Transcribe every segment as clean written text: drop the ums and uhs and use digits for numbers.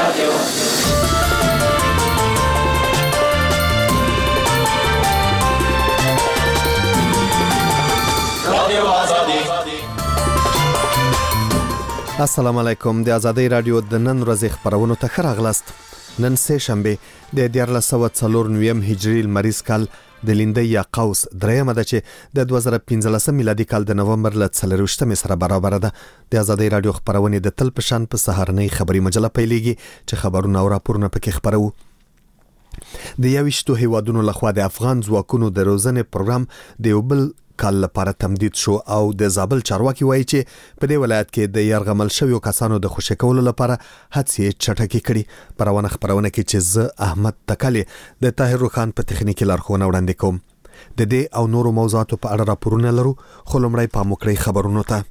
السلام علیکم. د آزادۍ رادیو د نن ورځې خبرونو ته ښه راغلاست. نن سه شنبه د 1449 هجری لمریز کال د لیندۍ یا قوس درېمه ده چې د 2015 میلادي کال د نومبر ل 24 سره برابر ده. د آزادۍ رادیو خبرونه د تل په شان په سهارنۍ خبري مجله پیلېږي چې خبرونه او راپورونه پکې خبرو. د 21 هیوادونو لخوا د افغان ځواکونو د روزنې پروګرام د یو بل کال لپاره تمدید شو او د زابل چارواکي وایي چې په دې ولایت کې د یرغمل شویو کسانو د خوشی کولو لپاره هڅې چټکې کړي. پرونه خبرونه کې چې زه احمد تکلی د طاهر خان په تخنیکی لارښوونه وړاندې کوم. د دې او نورو موضوعاتو په اړه راپورونه لرو، خو لومړی پام وکړئ خبرونو ته.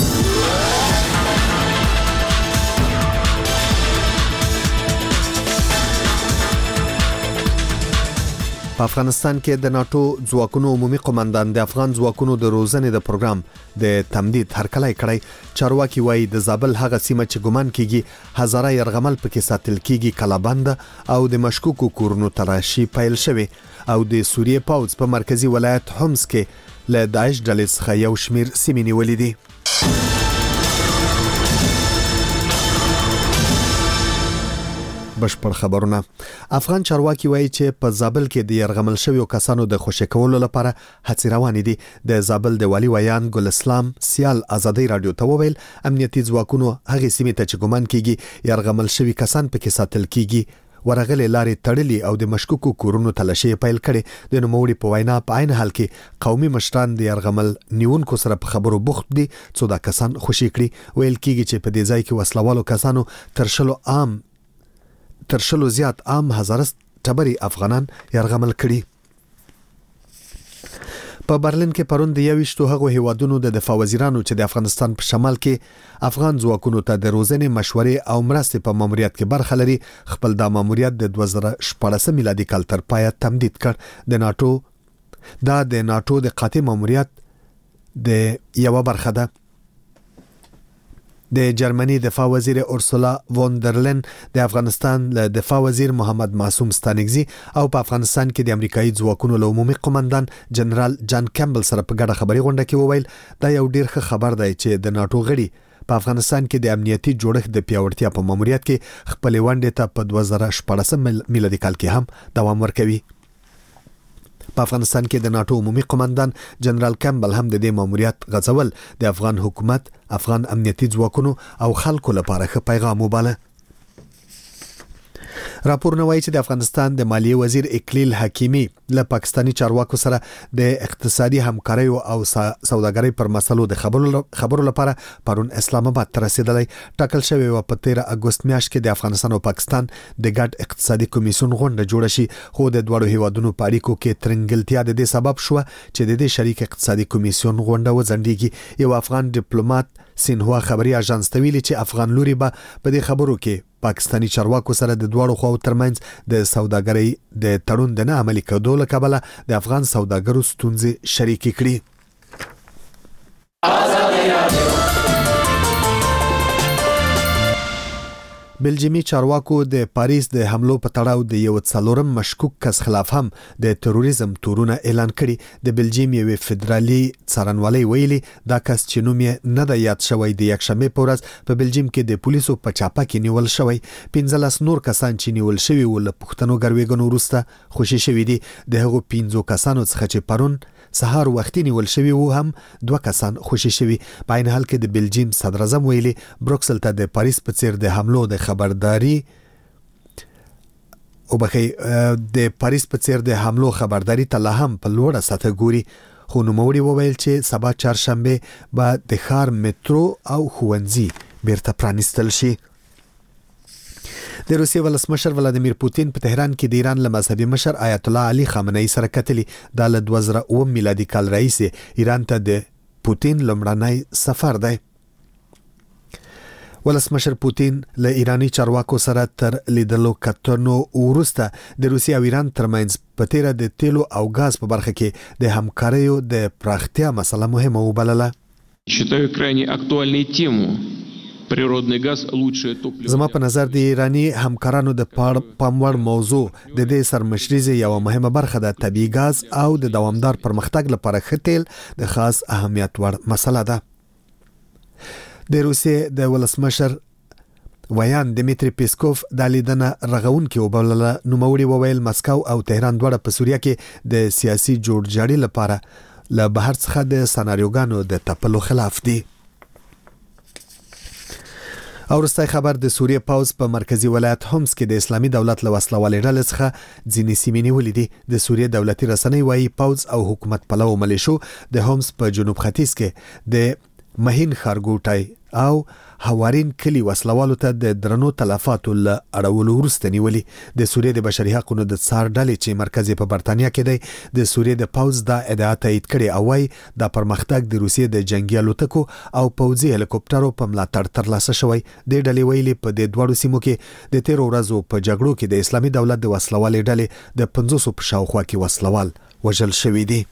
په افغانستان کې د ناتو ځواکونو عمومي قومندان د افغان ځواکونو د روزنې د پروګرام د تمدید هرکلی کړی. چارواکي وایي د زابل هغه سیمه چې ګمان کیږي هزاره يرغمل پکې ساتل کیږي کلابند او د مشکوکو کورونو تلاشي پیل شوی او د سوریه پوځ په مرکزی ولایت حمص کې له داعش ډلې څخه یو شمیر سیمې نیولې دي. بشپړ خبرونه. افغان چارواکي وایي چې په زابل کې د يرغمل شویو کسانو د خوشی کولو لپاره هڅې روانې دي. د زابل د والی ویان ګل اسلام سیال آزادۍ رادیو ته وویل امنیتي ځواکونو هغه سیمې ته چې ګمان کیږي يرغمل شوی کسان پکې ساتل کیږي ورغلې لارې تړلې او د مشکوکو کورونو تلاشي پیل کړي. د نوموړي په وینا په عین حال کې قومي مشران د يرغمل نیونکو سره په خبرو بوخت دي څو دا کسان خوشی کړي. ویل کیږي چې په دې ځای کې وسلوالو کسانو تر شلو زیات عام هزاره ټبري افغانان يرغمل کړي. په برلین کې پرون د 21 هغو هیوادونو د دفاع وزیرانو چې د افغانستان په شمال کې افغان ځواکونو ته د روزنې مشورې او مرستې په ماموریت کې برخه لري خپل د ماموریت د 2014 میلادي کال تر پایه تمدید کړ. د ناتو د قاطع ماموریت د یو برخه ده. د جرمني دفاع وزیر اورسولا وون در لین د افغانستان له دفاع وزیر محمد معصوم ستانکزي او په افغانستان کې د امریکایي ځواکونو له عمومي قومندان جنرال جان کیمبل سره په ګډه خبري غونډه کې وویل دا یو ډیر ښه خبر دی چې د ناتو غړي په افغانستان کې د امنیتي جوړښت د پیاوړتیا په ماموریت کې خپل ونډه ته په 2014 میلادي کال کې هم دوام ورکوي. په افغانستان کې د ناتو عمومي قومندان جنرال کیمبل هم د دې ماموریت غځول د افغان حکومت، افغان امنیتي ځواکونو او خلکو لپاره ښه پیغام وباله. راپورونه وایي چې د افغانستان د مالیې وزیر اکلیل حکیمی له پاکستانی چارواکو سره د اقتصادي همکارۍ او سوداګرۍ پر مسلو د خبرو لپاره پرون اسلام آباد ته رسیدلی. ټاکل شوی و په 13 اگست میاشت کې د افغانستان او پاکستان د ګډ اقتصادي کمیسیون غونډه جوړه شي، خو د دوړو هیوادونو په اړیکو کې ترنګلتیا د دې سبب شو چې د دې شریک اقتصادي کمیسیون غونډه وځنډیږي. یو افغان ډیپلوماټ سینهوا خبري اژانس ته ویلي چې افغان لوري به په دې خبرو کې پاکستانی چارواکو سره د دوړو خواو ترمنځ د سوداګرۍ د تړون د نه عملي کېدو له کبله د افغان سوداګرو ستونزې شریکې کړي. بلجیمي چارواکو د پاریس د حملو په تړاو د یو څلورم مشکوک کس خلاف هم د تروریزم تورونه اعلان کړي. د بلجیم یو فدرالي څارنوالۍ ویلي دا کس چې نوم یې نه د یاد شوی د یکشنبه په ورځ په بلجیم کې د پولیسو په چاپه کې نیول شوی. 15 نور کسان چې نیول شوی ول پښتنو ګرویګنو وروسته خوشی شوی دي. د هغو 15 کسانو څخه چې پرون سهار وختي نیول شوی وو هم 2 کسان خوشی شوی. په عین حال کې د بلجیم صدر اعظم ویلي بروکسل ته د پاریس په څیر د حملو د خبرداري ته لا هم په لوړه سطح ګوري. خو نوموړي وویل چې سبا چهارشنبه به د ښار مترو او ښوونځي بیرته پرانیستل شي. د روسیې ولسمشر ولادیمیر پوتین په تهران کې د ایران له مذهبي مشر آیت الله علي خامنه‌ای سره کتلي. دا له 2009 میلادي کال راهیسې ایران ته د پوتین لومړنی سفر دی. ولسمشر پوتین له ایرانی چارواکو سره تر لیدلو کتنو وروسته د روسیې او ایران ترمنځ په تیره د تیلو او غاز په برخه کې د همکاریو د پراختیا مسله مهمه وبلله. Считаю крайне актуальной тему Природный газ лучшее топливо. زما په نظر د ایرانی همکارانو د پاموړ موضوع د دې سرمشریزه یو مهمه برخه ده. طبیعي ګاز او د دوامدار پرمختګ لپاره ښه تیل د خاص اهمیت وړ مسله ده. د روسیې د ولسمشر ویان دمیتری پیسکوف د لیدنه رغونکې وبلله. نوموړي وویل مسکو او تهران دواړه په سوریه کې د سیاسي جوړجاړي لپاره له بهر څخه د سناریوګانو د تپلو خلاف دي. او وروستی خبر د سوریه پوځ په مرکزی ولایت هومس کې د اسلامي دولت له وسلوالې ډلې څخه ځینې سیمې نیولې دي. د سوریه دولتي رسنۍ وایي پوځ او حکومت پلوو ملیشو د هومس په جنوب ختیځ کې د مهین خارګوټای او هوارین کلی وسلوالو ته د درنو تلفاتو له اړولو وروسته نیولي. د سوریه د بشري حقوقو د څار ډلې چې مرکز په برتانیا کې دی د سوریه د پوځ د ادعا تایید کړي او وايي د پرمختګ د روسیې د جنگي الوتکو او پوځي هلیکوپټرو په ملاتړ ترلاسه شوی. د ډلې ویلي په د دوړو سیمو کې د 13 ورځو په جګړو کې د اسلامي دولت د وسلوالې ډلې د 500 په شاوخوا کې وسلوال وژل شوی دي.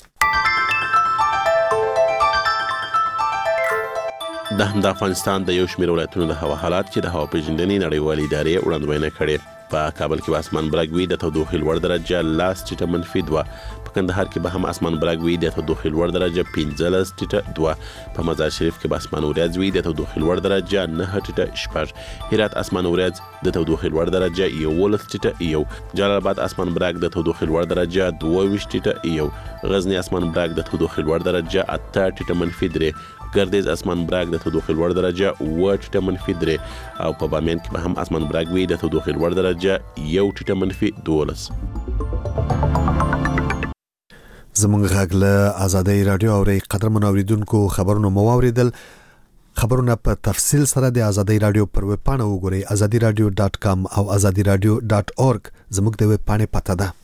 د افغانستان د یو شمېر ولایتونو د هوا حالات چې د هوا پیژندنې نړیوالې ادارې وړاندوینه کړې. په کابل کې به اسمان برګ وي، د تودوخې لوړ درجه 2 په کندهار کې به هم اسمان برګ وي، د تودوخې لوړ درجه 15 په مزار شریف کې به اسمان وریځ وي، د تودوخې لوړ درجه 9 هرات اسمان وریځ، د تودوخې لوړ درجه 11 جلال آباد اسمان برګ، د تودوخې لوړ درجه 22 غزنی اسمان برګ، د تودوخې لوړ درجه 8 ګردیز اسمان برګ، د تودوخې لوړ درجه 3 او په بامیان کې به هم اسمان برګ وي، د تودوخې لوړ درجه 1-12. زمونږ غږ له آزادۍ رادیو اوري. قدرمن اوریدونکو خبرونه مو واوریدل. خبرونه په تفصیل سره د آزادۍ رادیو پر ویب پاڼه وګورئ azadiradio.com او azadiradio.org زموږ د ویب پاڼې پته ده.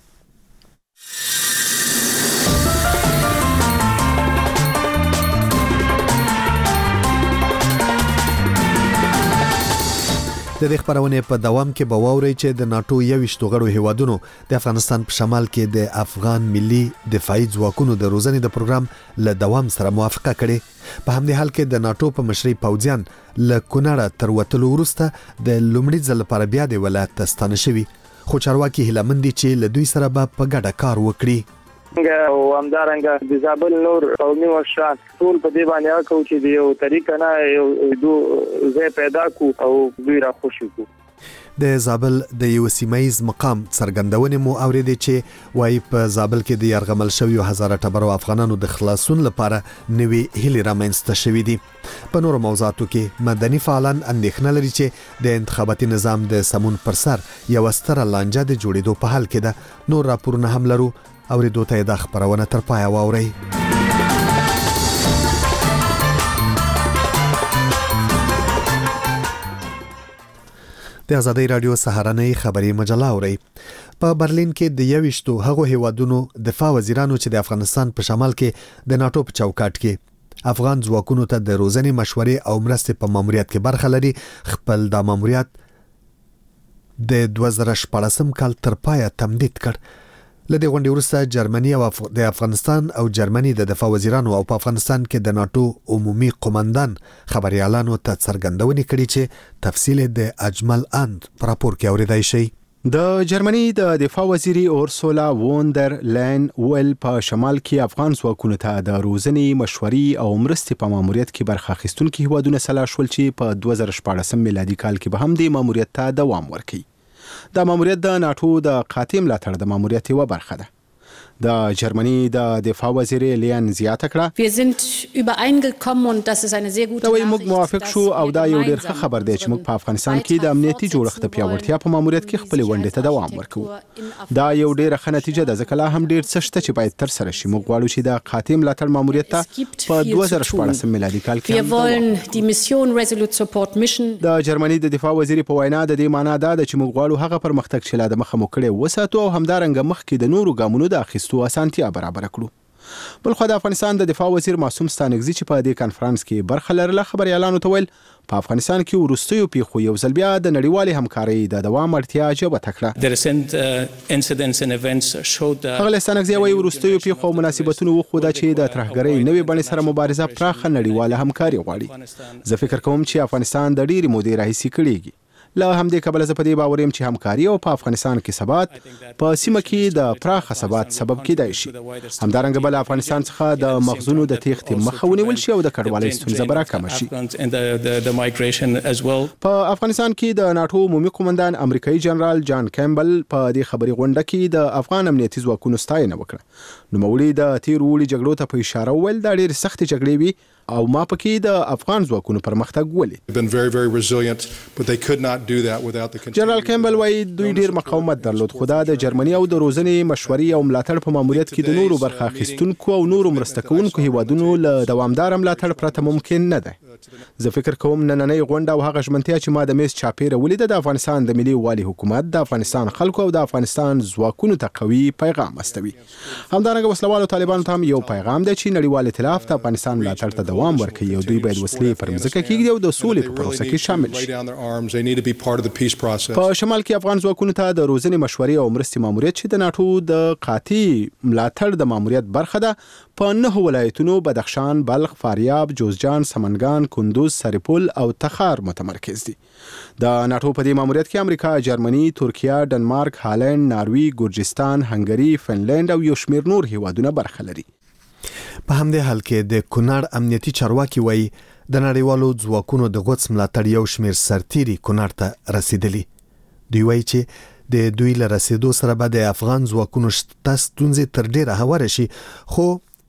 د دې خبرونه په دوام کې به واوري چې د ناتو 21 غړو هیوادونو د افغانستان په شمال کې د افغان ملي دفاعي ځواکونو د روزنې د پروګرام له دوام سره موافقه کړې. په همدې حال کې د ناتو په مشرۍ پوځیان له کونړه تر وتلو وروسته د لومړي ځل لپاره بیا د ولایت ته ستانه شوي. خو چارواکي هیله مند دي چې له دوی سره به په ګډه کار وکړي. او همدارنګه د زابل نور قومي مشران ټول په دې باندې اکو چې د یو طریقه نه یو ځای پیدا کو او دوی را خوشي کو. د زابل د یو سیمایز مقام څرګندونې مو اوریدې چې وايي په زابل کې د یرغمل شویو هزاره ټبرو افغانانو د خلاصون لپاره نوي هیلې رامنځته شوې دي. په نورو موضوعاتو کې مدني فعالان اندېښنه لري چې د انتخاباتي نظام د سمون پر سر یو ستره لانجه د جوړېدو په حال کې ده. نور راپورونه هم لرو. اوریدو ته د خبرونه تر پای واوري. د آزادۍ رادیو سهارنۍ خبري مجله اوري. په برلین کې د 21 هغو هیوادونو دفاع وزیرانو چې د افغانستان په شمال کې د ناتو په چوکاټ کې افغان ځواکونو ته د روزنې مشورې او مرستې په ماموریت کې برخه لري خپل د ماموریت د 2014 کال تر پای تمدید کړ. لدې غونډې وروسته جرمني او د افغانستان او جرمني د دفاع وزیرانو او په افغانستان کې د ناتو عمومي قومندان خبريالانو ته څرګندونې کړې چې تفصیل د اجمل اند پر راپور کې اوریدای شي. د جرمني د دفاع وزیري اورسولا ووندر لاین ویل په شمال کې افغان ځواکونو ته د روزنې مشورې او مرستې په ماموریت کې برخه اخیستونکي هیوادونه سلا شول چې په 2014 میلادي کال کې به هم د ماموریت ته دوام ورکړي. د ماموریت د ناتو د قاطع ملاتړ د ماموریت یوه برخه ده. د جرمني د دفاع وزیر لیان زیاته کړه wir sind übereingekommen und das ist eine sehr gute Nachricht. موږ موافق شو او دا یو ډیر ښه خبر دی چې موږ په افغانستان کې د امنیتي جوړښت پیاوړتیا په ماموریت کې خپل ونډې ته دوام ورکوو. دا یو ډیر ښه نتیجه ده ځکه لا هم ډیر څه شته چې باید تر سره شي. موږ غواړو چې د قاطع ملاتړ ماموریت ته په 2014 میلادي کال کې wir wollen die Mission Resolute Support Mission. د جرمني د دفاع وزیر په وینا د دې معنی دا ده چې موږ غواړو هغه پرمختګ چې لا د مخه مو کړی وساتو او همدارنګه مخکې د نورو ګامونو د اخیستو اسانتیا برابر کړو. بلخو د افغانستان د دفاع وزیر معصوم ستانکزي چې په دې کانفرنس کې برخه لرله خبريالانو ته ویل په افغانستان کې وروستیو پیښو یو ځل بیا د نړیوالې همکارۍ د دوام اړتیا ژبه تکړه. هغه لستانکزی وایي وروستیو پیښو مناسبتونو وښوده چې د ترهګرۍ نوې بڼې سره مبارزه پراخه نړیواله همکاري غواړي. زه فکر کوم چې افغانستان د ډېرې مودې راهیسې کړېږي. له همدې کبله زه په دې باور یم چې همکاري او په افغانستان کې ثبات په سیمه کې د پراخه ثبات سبب کېدای شي. همدارنګه بل افغانستان څخه د مغزونو د تېښتې مخه ونیول شي او د کډوالۍ ستونزه به راکمه شي. په افغانستان کې د ناټو عمومي قومندان امریکایي جنرال جان کیمبل په دې خبري غونډه کې د افغان امنیتي ځواکونو ستاینه وکړه. نوموړي د تېرو اوړي جګړو ته په اشاره وویل دا ډېرې سختې جګړې وي او ما پکې د افغان ځواکونو پرمختګ ولید. جنرال کیمبل وایي دوی ډېر مقاومت درلود خو دا د جرمني او د روزنې مشورې او ملاتړ په ماموریت کې د نورو برخه اخیستونکو او نورو مرسته کوونکو هیوادونو له دوامدار ملاتړ پرته ممکن نه ده. زه فکر کوم نننۍ غونډه او هغه ژمنتیا چې ما د میز چاپیره ولیده د افغانستان د ملي والي حکومت د افغانستان خلکو او د افغانستان ځواکونو ته قوي پیغام استوي. همدارنګه وسلوالو طالبانو ته هم یو پیغام دی چې نړیوال ائتلاف د افغانستان ملاتړ ته دوام ورکوي او دوی باید وسلې پر مځکه کېږدي او د سولې په پروسه کې شامل شي. په شمال کې افغان ځواکونو ته د روزنې مشورې او مرستې ماموریت چې د ناټو د قاطع ملاتړ د ماموریت برخه ده په 9 ولایتونو بدخشان، بلخ، فاریاب، جوزجان، سمنګان، کندوز، سرپل او تخار متمرکز دي. د ناټو په دې ماموریت کې امریکا، جرمني، ترکیه، ډنمارک، هالند، ناروی، ګورجستان، هنګري، فنلند او یو شمېر نور هیوادونه برخه لري. په همدې حال کې د کونړ امنیتي چارواکي وایي د نړیوالو ځواکونو د غوڅ ملاتړ یو شمېر سرتیري کونړ ته رسیدلی. دوی وایي چې د دوی له رسیدو سره به د افغان ځواکونو شته ستونزې تر ډېره هواره شي، خو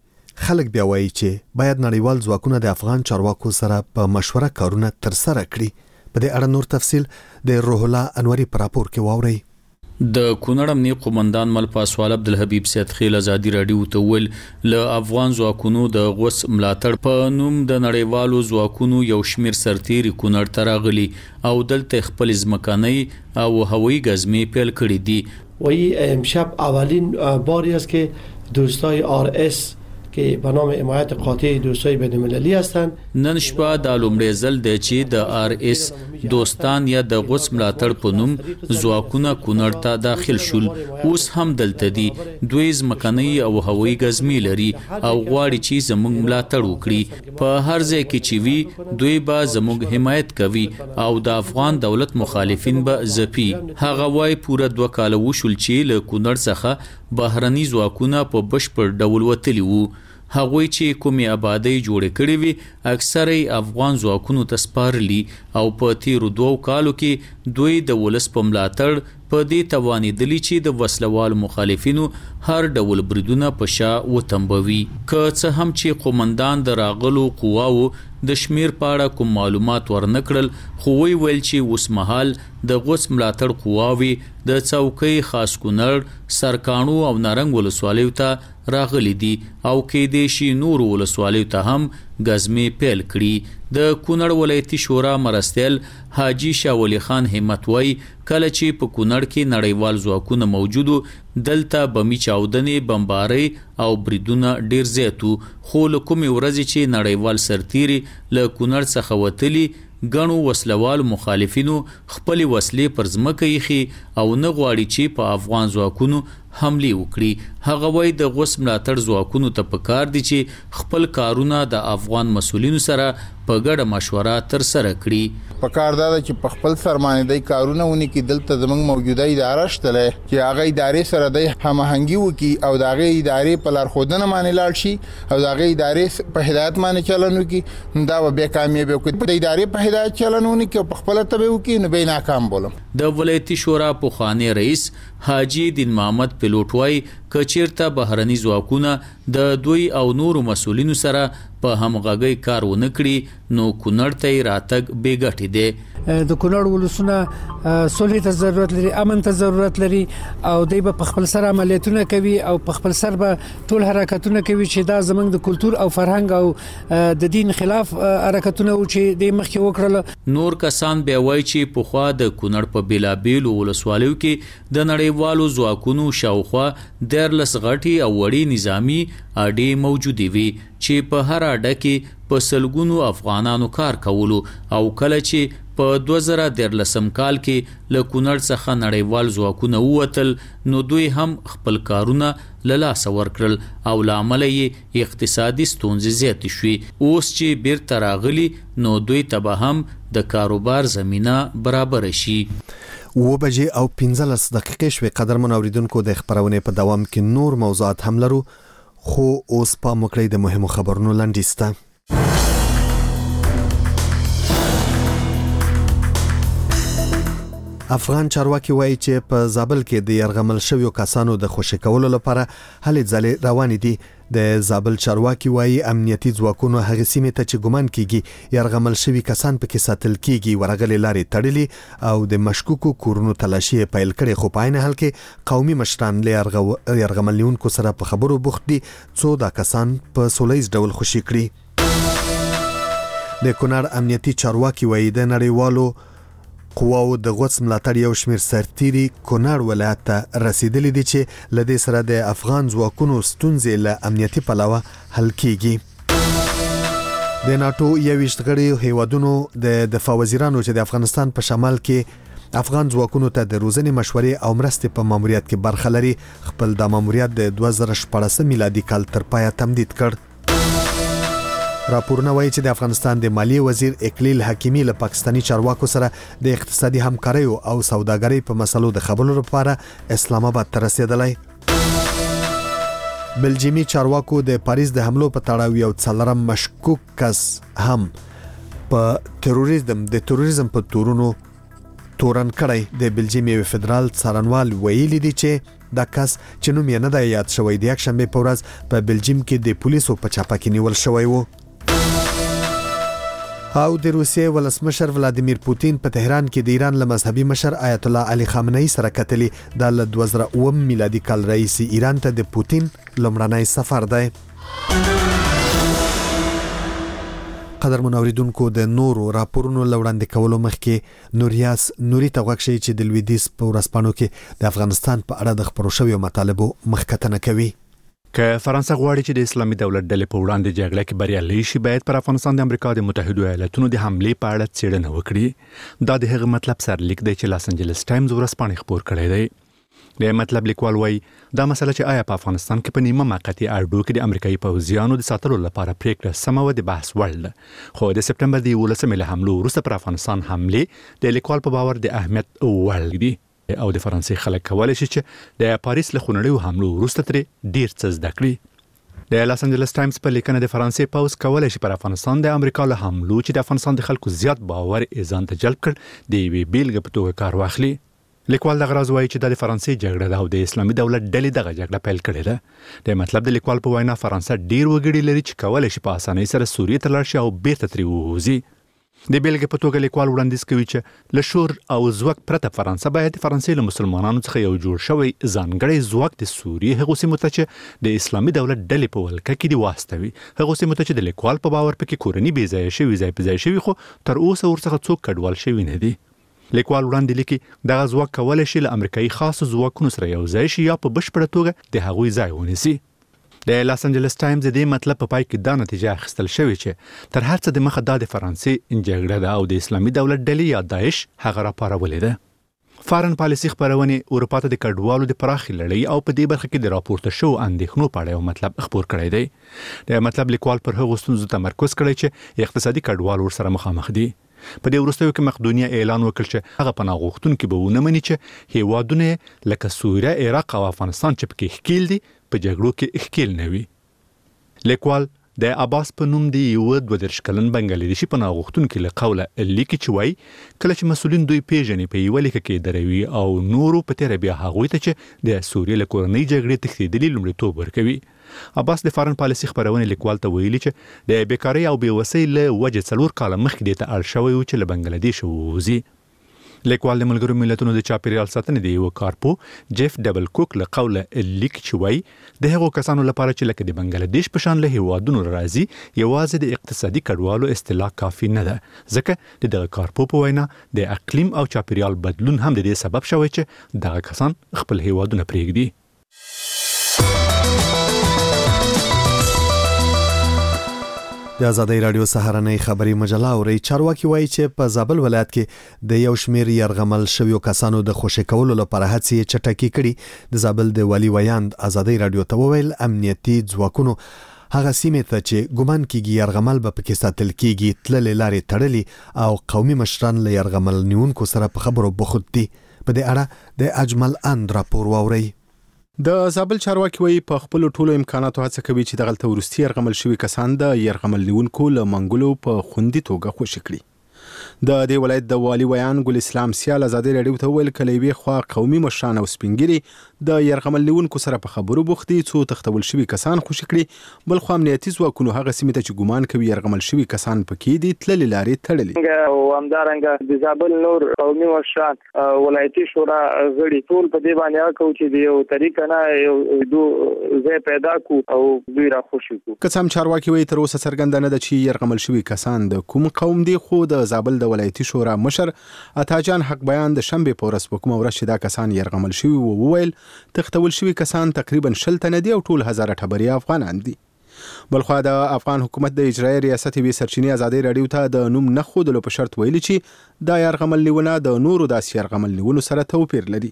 خلک بیا وایي چې باید نړیوال ځواکونه د افغان چارواکو سره په مشوره کارونه ترسره کړي. په دې اړه نور تفصیل د روح الله انوري په راپور کې واورئ. د کونړ امنیه قومندان مل پاسوال عبدالحبیب سید خیل ازادي رادیو ته ویل له افغان ځواکونو د غوڅ ملاتړ په نوم د نړیوالو ځواکونو یو شمیر سرتیري کونړ ته راغلي او دلته خپل ځمکاني او هوایي ګزمې پیل کړې دي. وی امشب اولین باری است که دوستای RS که به نام حمایت قاطع دوستای بین‌المللی هستند. نن شپه د لومړي ځل د چې د RS دوستان یا د غوڅ ملاتړ په نوم ځواکونه کونړ ته داخل شول. اوس هم دلته دي. دوی ځمکنۍ او هوایي ګزمې لري او غواړي چې زموږ ملاتړ وکړي. په هر ځای کې چې وي دوی به زموږ حمایت کوي او د افغان دولت مخالفین به ځپي. هغه وایي پوره 2 کاله وشول چې له کونړ څخه بهرني ځواکونه په بشپړ ډول وتلي وو. هغوی چې کومې آبادۍ جوړې کړې وي اکثره افغان ځواکونو ته سپارلي او په تیرو 2 کالو کې دوی د ولس په ملاتړ په دې توانېدلي چې د وسلوالو مخالفینو هر ډول بریدونه په شا وتنبوي. که څه هم چې قومندان د راغلو قواو د شمیر په اړه کوم معلومات ورنکړل، خو ویل چې اوس مهال د غوڅ ملاتړ قواوي د څوکۍ خاص کونړ، سرکانو او نارنګ ولسوالیو ته راغلي دي او کې د شي نور ولسوالیو ته هم غزمې پیل کړي. د کونړ ولایتي شورا مرستیال حاجی شاه ولی خان همت وای کله چې په کونړ کې نړیوال ځواکونه موجودو دلته بمی چاودنې، بمبارۍ او بریدونه ډیر زیاتو، خو له کومې ورځې چې نړیوال سرتیري له کونړ څخه وتلي ګڼو وسلوال مخالفینو خپل وسلې پر ځمکه ایښي او نه غواړي چې په افغان ځواکونو حمله وکړي. هغه وایي د غوڅ ملاتړ ځواکونو ته پکار دي چې خپل کارونه د افغان مسؤلینو سره په ګډه مشوره تر سره کړي. پکار دا چې په خپل سرمایه‌داري کارونه ونی کې دلته زمنګ موجوده اداره شته چې هغه ادارې سره د هماهنګي وکي او د هغه ادارې په لار خودنه باندې لاړ شي او د هغه ادارې په هدایت باندې چلن وکي. دا به کامیاب وکړي. په ادارې په هدایت چلنونه کې په خپل تبه وکي نو به ناکام بولم. د ولایتي شورا په خانه رئیس حاجی دین محمد پلوټوای کچیرته بهرني ځواکونه د دوی او نورو مسؤلینو سره په همغږۍ کار ونه کړي نو کونړ ته راتګ بې ګټې دی. د کونړ ولسونه صلح ته ضرورت لري، امن ته ضرورت لري او دوی په خپل سره عملیاتونه کوي او په خپل سر به ټول حرکتونه کوي چې دا زمونږ د کلچر او فرهنګ او د دین خلاف حرکتونه او چې د مخکې وکړل. نور کسان به وایي چې په خوا د کونړ په بیلابیلو ولسوالیو کې د نړیوالو ځواکونو شاوخوا 14 غټي او وړي نظامی اډې موجودې وي چې په هر اډه کې په سلګونو افغانانو کار کولو او کله چې په 2013 کال کې له کونړ څخه نړیوال ځواکونه ووتل نو دوی هم خپل کارونه له لاسه ورکړل او له امله یې اقتصادي ستونزې زیاتې شوې. اوس چې بیرته راغلي نو دوی ته به هم د کاروبار زمینه برابر شي. 7 او 15 دقیقې شوې. قدرمن اوریدونکو د خبرونې په دوام کې نور موضوعات هم لرو خو اوس په مکړې د مهمو خبرونو لنډیسته. افغان چارواکي وایي چې په زابل کې د يرغمل شویو کسانو د خوشی کولو لپاره هلې ځلې روان دي. د زابل چارواکي وایي امنیتي ځواکونو هغه سیمې ته چې ګمان کیږي يرغمل شوی کسان پکې ساتل کیږي ورغلي لارې تړلي او د مشکوکو کورونو تلاشي پیل کړي خو په عین حال کې قومي مشران له يرغملیونکو سره په خبرو بوخت دي څو دا کسان په سولېز ډول خوشی کړي. د کونړ امنیتي چارواکي وایي د نړیوالو قواو د غوڅ ملاتړ یو شمیر سرتيري کونړ ولایت ته رسیدلي دي چې لدې سره د افغان ځواکونو ستونزې له امنیتي پلوه حل کیږي. د ناتو 21 غړي هیوادونو د دفاع وزیرانو چې د افغانستان په شمال کې افغان ځواکونو ته د روزنې مشورې او مرستې په ماموریت کې برخه لري خپل د ماموریت د 2014 میلادي کال تر پایه تمدید کړ. راپورونه وایي چې د افغانستان د مالی وزیر اکلیل حکیمی له پاکستانی چارواکو سره د اقتصادي همکارۍ او سوداګرۍ په مسلو د خبرو لپاره اسلام آباد ته رسیدلی. بلجیمي چارواکو د پاریس د حملو په تړاو یو څلورم مشکوک کس هم په تروریزم په تورونو تورن کړی. د بلجیم یو فدرال څارنوال ویلي دی چې دا کس چې نوم یې نه دی یاد شوی د یک شنبه په ورځ په بلجیم کې د پولیسو په چاپه کې نیول شوی و. او د روسیې ولسمشر ولادیمیر پوتین په تهران کې د ایران له مذهبي مشر آیت الله علي خامنه‌ای سره کتلي. د 2009 میلادي کال رئیس ایران ته د پوتین لومړنی سفر دی. قدرمن اوریدونکو د نورو راپورونو لوړاندې کولو مخکې نوریاس نوري ته غوښتي چې د لویدیس په ورځپاڼو کې د افغانستان په اړه د خبرو شویو مطالبو مخکتنه کوي. که فرانسه غواړي چې د اسلامي دولت ډلې په وړاندې جګړه کې بریالي شي باید پر افغانستان د امریکا د متحده ایالاتونو د حملې په اړه څېړنه وکړي. دا د هغه مطلب سرلیک دی چې لاس انجلس ټایمز ورځپاڼې خبر کړی دی. د مطلب لیکوال وایي دا مسله چې آیا په افغانستان کې په نیمه موقتي اډو کې د امریکایي پوځیانو د ساتلو لپاره پریکړه سمه و د بحث وړ ده خو د سپټمبر د 11 له حملو وروسته پر افغانستان حمله د لیکوال په باور د اهمیت وړ دي او د فرانسې خلک کولای شي چې د پاریس له خونړیو حملو وروسته ترې ډیر څه زده کړي. د لاس انجلس ټایمز په لیکنه د فرانسې پوځ کولای شي پر افغانستان د امریکا له حملو چې د افغانستان د خلکو زیات باور ځان ته جلب کړ د یوې بیلګې په توګه کار واخلي. لیکوال دغه راز وایي چې د فرانسې جګړه ده او د اسلامي دولت ډلې دغه جګړه پیل کړې ده. د مطلب د لیکوال په وینا فرانسه ډیر وګړي لري چې کولای شي په اسانۍ سره سوریې ته لاړ شي او بیرته ترې ووځي. د بیلګې په توګه لیکوال وړاندیز کوي چې له شور او ځواک پرته فرانسه باید د فرانسې له مسلمانانو څخه یو جوړ شوی ځانګړی ځواک د سوریې هغو سیمو ته چې د اسلامي دولت ډلې په ولکه کې دي واستوي هغو سیمو ته چې د لیکوال په باور پکې کورني بې ځایه شوي ځای په ځای شوي خو تر اوسه ورڅخه څوک کډوال شوي نه دي. لیکوال وړاندې لیکي دغه ځواک کولای شي له امریکایي خاصو ځواکونو سره یو ځای شي یا په بشپړه توګه د هغوی ځای ونیسي. د لاس انجلس ټایمز د مطلب په پای کې دا نتیجه اخیستل شوې چې تر هر څه د مخه د فرانسې جګړه ده او د اسلامي دولت ډلې یا داعش هغه راپارولې ده. فارن پالیسي خبرونه اروپا ته د کډوالو د پراخي لړۍ او په دې برخه کې د راپورته شو اندېښنو په اړه یو مطلب خبر کړی دی. د مطلب لیکوال پر هغو ستونزو تمرکز کړی چې اقتصادي کډوال ورسره مخامخ دي. په دې وروستیو کې مقدونیه اعلان وکړ چې هغه پناه غوښتونکي به ونه مني چې هیوادونه لکه سوریه، عراق او افغانستان چې پکې ښکیل دي په جګړو کې ښکیل نه وي. لیکوال د عباس په نوم دی یو 22 کلن بنگلادیشي پناه غوښتونکي له قوله لیکي چې وایي کله چې مسولین دوی پیژنې په یو لیکه کې دروي او نورو په تیر بیا هغوی ته چې د سوریې له کورنۍ جګړې تښتېدلي لومړیتوب ورکوي. عباس د فارن پالیسي خبرونه لیکوال ته ویلي چې د بیکارۍ او بېوسۍ له وجې 4 کاله مخکې دې ته اړ شوی و چې له بنگلادیش ووځي. لیکوال د ملګرو ملتونو د چاپیریال ساتنې د یو کارپو جیف ډبل کوک له قوله لیک چې وایي د هغو کسانو لپاره چې لکه د بنگلادیش په شان له هیوادونو راځي یوازې د اقتصادي کډوالو اصطلاح کافي نه ده ځکه د دغه کارپو په وینا د اقلیم او چاپیریال بدلون هم د دې سبب شوی چې دغه کسان خپل هیوادونه پرېږدي. د ازادۍ رادیو سهارنۍ خبري مجله اوري. چارواکي وایي چې په زابل ولایت کې د یو شمېر يرغمل شویو کسانو د خوشی کولو لپاره هڅې چټکې کړي. د زابل د والي ویاند ازادۍ رادیو ته وویل امنیتي ځواکونو هغه سیمې ته چې ګمان کیږي يرغمل به پکې ساتل کیږي تللې لارې تړلي او قومي مشران له يرغمل نیونکو سره په خبرو بوخت دي. په دې اړه د اجمل اند راپور واوري. د زابل چارواکي وایي په خپل ټولو امکاناتو هڅه کوي چې د غلطه ورستي يرغمل شوی کسان د يرغمل نیونکو له منګلو په خوندي توګه خوشي کړي. د دې ولایت د والي ویان ګل اسلام سیال ازادۍ رادیو ته ویل کله وی خو قومي مشران او سپینګری د يرغمل نیونکو سره په خبرو بوختي څو تختول شوی کسان خوشي کړي. بل خو امنیتي ځواکونو هغه سیمه ته چې ګمان کوي يرغمل شوی کسان پکې دي تللې لارې تړلې او همدارنګه د زابل نور قومي مشران ولایتي شورا غړي ټول په دې باندې کوي چې یو طریقه نه یو دوه زه پیدا کو او دوی را خوشي کو. قسم چارواکي وایي تر اوسه څرګنده نه ده چې يرغمل شوی کسان د کوم قوم دي. خو د زابل د ولایتي شورا مشر عطاجان حق بیان د شنبه په ورځ په کومه ورځ چې دا کسان يرغمل شوی وویل تختول شوی کسان تقریبا 10 تنه دي او ټول هزاره ټبري افغانان دي. بلخو د افغان حکومت د اجرایي ریاست وی سرچینی ازادۍ رادیو ته د نوم نه خودلو په شرط ویلي چې دا يرغمل نیونه د نورو داسې يرغمل نیونو سره توپیر لري.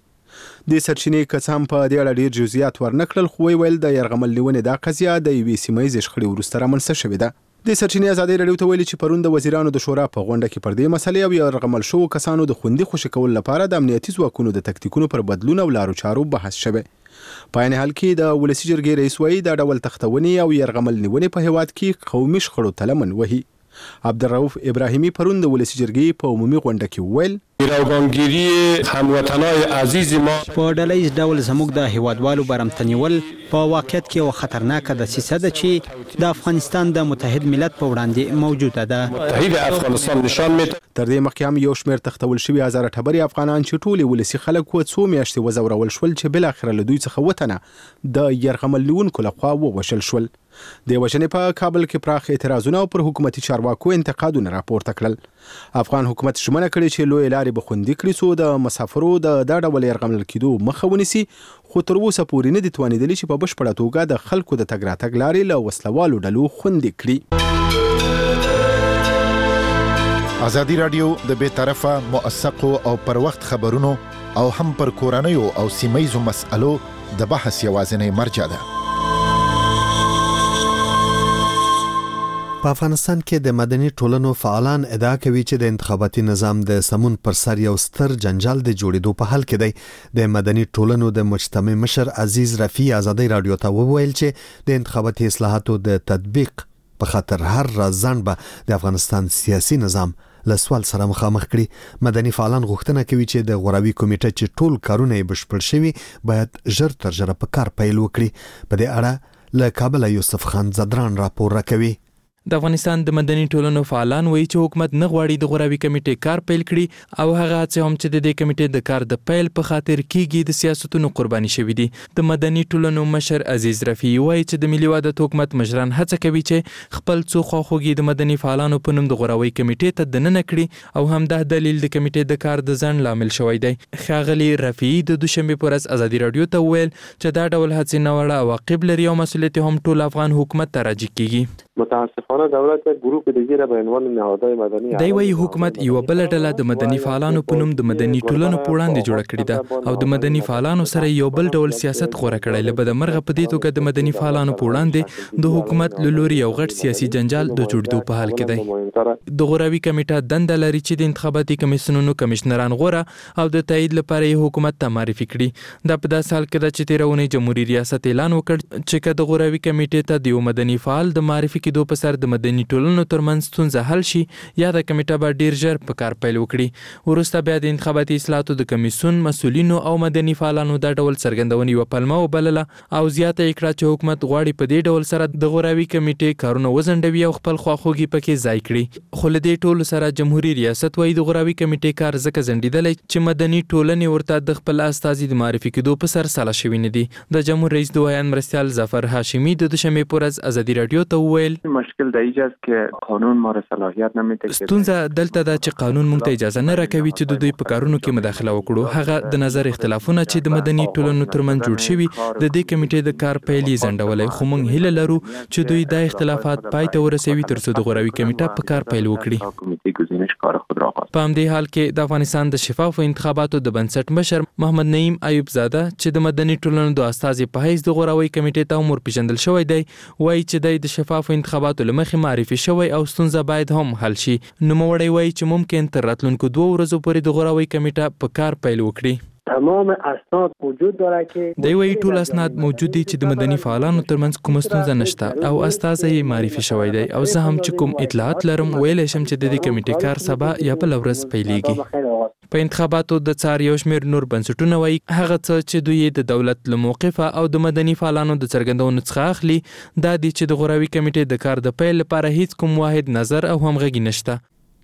د سرچینی کسان په دې اړه ډیر جزئیات ورنکړل خو ویل د يرغمل نیونه د قضیه د وی سیمایي شخړې ورسته رامنځته شوې ده. د سرچینی ازادۍ رادیو ته ویلي چې پرون د وزیرانو د شورا په غونډه کې پر دې مسلې او يرغمل شو کسانو د خوندي خوشی کول لپاره د امنیتي ځواکونو د تکتیکونو پر بدلون او لارو چارو بحث شوه. په عین حال کې د ولسی جرګې رئیس وایي د ډول تختونی او يرغمل نیونې په هواد کې قومي شخړو تلمن وهي. عبدالرؤف ابراهیمی پرون د ولسی جرګې په عمومي غونډه کې ویل راوګانګيري هموطنای عزیز ما په ډلهیز ډول زموږ د هیوادوالو برمتنیول په واقعیت کې یو خطرناک دسیسه ده چې د افغانستان د متحد ملت په وړاندې موجوده ده. متحد افغانستان نشان می تر دې مخکې هم یو شمېر تختول شوی هزاره ټبري افغانان چې ټول ولسی خلک و څو میاشتې وزورول شول چې بل اخر له دوی څخه وطنه د يرغمل نیونکو لخوا ووشل شول. د وژنې په کابل کې پراخ اعتراضونه او پر حکومتي چارواکو انتقادونه راپورته کړل. افغان حکومت شمنه کړي چې لوی لارې به خوندي کړي څو د مسافرو د ډول يرغمل کېدو مخه ونیسي. خو تر اوسه پورې نه دي توانېدلي چې په بشپړه توګه د خلکو د تګ راتګ لارې له وسلوالو ډلو خوندي کړي. ازادي رادیو د بې طرفه موثقو او پر وخت خبرونو او هم پر کورنیو او سیمایزو مسألو د بحث یوازینی مرجع ده. په افغانستان کې د مدني ټولنو فعالان ادعا کوي چې د انتخاباتي نظام د سمون پر سر یو ستر جنجال د جوړېدو په حال کې دی. د مدني ټولنو د مجتمع مشر عزیز رفیع ازادۍ رادیو ته وویل چې د انتخاباتي اصلاحاتو د تطبیق په خاطر هر رازن به د افغانستان سیاسي نظام له سوال سره مخامخ کړي. مدني فعالان غوښتنه کوي چې د غوراوي کمیټه چې ټول کارونه یې بشپړ شوي باید ژر تر ژره په کار پیل وکړي. په دې اړه له کابل یوسف خان زدران راپور راکوي. د افغانستان د مدني ټولنو فعالان وایي چې حکومت نه غواړي د غوراوي کمیټې کار پیل کړي او هغه څه هم چې د دې کمیټې د کار د پیل په خاطر کیږي د سیاستونو قرباني شوی دي. د مدني ټولنو مشر عزیز رفیع وایي چې د ملي وحدت حکومت مشران هڅه کوي چې خپل څو خواخوږي د مدني فعالانو په نوم د غوراوي کمیټې ته دننه کړي او هم د دلیل د کمیټې د کار د ځنډ لامل شوی دی. ښاغلي رفیع د دوشنبه په ورځ ازادي رادیو ته ویل چې دا ډول هڅې نه وړه عواقب لري او مسؤلیت هم ټول افغان حکومت ته راجع کیږي. متاسفانه دولت گروه دیگه به عنوان نهادهای مدنی دی وی حکومت یو بل ډله د مدني فعالانو په نوم د مدني ټولنو په وړاندې جوړه کړې ده او د مدني فعالانو سره یو بل ډول سیاست غوړه کړی. لبه د مرغه په دې توګه د مدني فعالانو په وړاندې د حکومت لوري یو غټ سیاسي جنجال د جوړېدو په حال کې دی. د غوراوي کمیټه دنده لري چې د انتخاباتي کمیسیونونو کمشنران غوړه او د تایید لپاره یې حکومت ته معرفي کړي. دا په داسې حال کې ده چې تیرونی جمهوریت ریاست اعلان وکړ چې که د غوراوي کمیټې ته د یو مدني فعال د معرفي کېدو په سر د مدني ټولنو ترمنځ ستونزه حل شي یا د کمیټه به ډیر ژر په کار پیل وکړي. وروسته بیا د انتخاباتي اصلاحاتو د کمیسیون مسؤلینو او مدني فعالانو دا ډول څرګندونې وپلمه وبلله او زیاته یې کړه چې حکومت غواړي په دې ډول سره د غوراوي کمیټې کارونه وزندوي او خپل خواخوږي پکې ځای کړي. خو له دې ټولو سره جمهوریت ریاست وایي د غوراوي کمیټې کار ځکه ځنډېدلی چې مدني ټولنې ورته د خپل استازي د معرفي کېدو په سر ساله شوي نه دي. د جمهور رئیس د ویان مرستیال ظفر هاشمي د دوشنبې په ورځ ازادي رادیو ته وویل مشکل در اینجاست که قانون ما را صلاحیت نمیده. ستونزه دلته ده چې قانون مونږ ته اجازه نه راکوي چې د دوی په کارونو کې مداخله وکړو. هغه د نظر اختلافونه چې د مدني ټولنو ترمنځ جوړ شوي د دې کمیټې د کار پیلې ځنډولې، خو مونږ هیله لرو چې دوی دا اختلافات پای ته ورسوي ترڅو د غوراوي کمیټه په کار پیل وکړي. په همدې حال کې د افغانستان د شفافو انتخاباتو د بنسټ مشر محمد نعیم ایوب زاده چې د مدني ټولنو د استازي په حیث د غوراوي کمیټې ته امور پیژندل شوی دی، وایي چې د شفافو انتخاباتو لمخې معرفي شوی او ستونزه باید هم حل شي. نوموړی وایي چې ممکن تر راتلونکو 2 ورځو پورې د غوراوي کمیټه په کار پیل وکړي. تمام اسناد موجود داره که دی وایي ټول اسناد موجود دي چې د مدني فعالانو ترمنځ کومه ستونزه نشته او استازی یې معرفي شوی دی او زه هم چې کوم اطلاعات لرم ویلی شم چې د دې کمیټې کار سبا یا بله ورځ پیلیږي. په انتخاباتو د څار یو شمېر نور بنسټونه وایي هغه څه چې دوی د دولت له موقفه او د مدني فعالانو د څرګندونو څخه اخلي دا دي چې د غوراوي کمیټې د کار د پیل لپاره هیڅ کوم واحد نظر او همغږي نشته.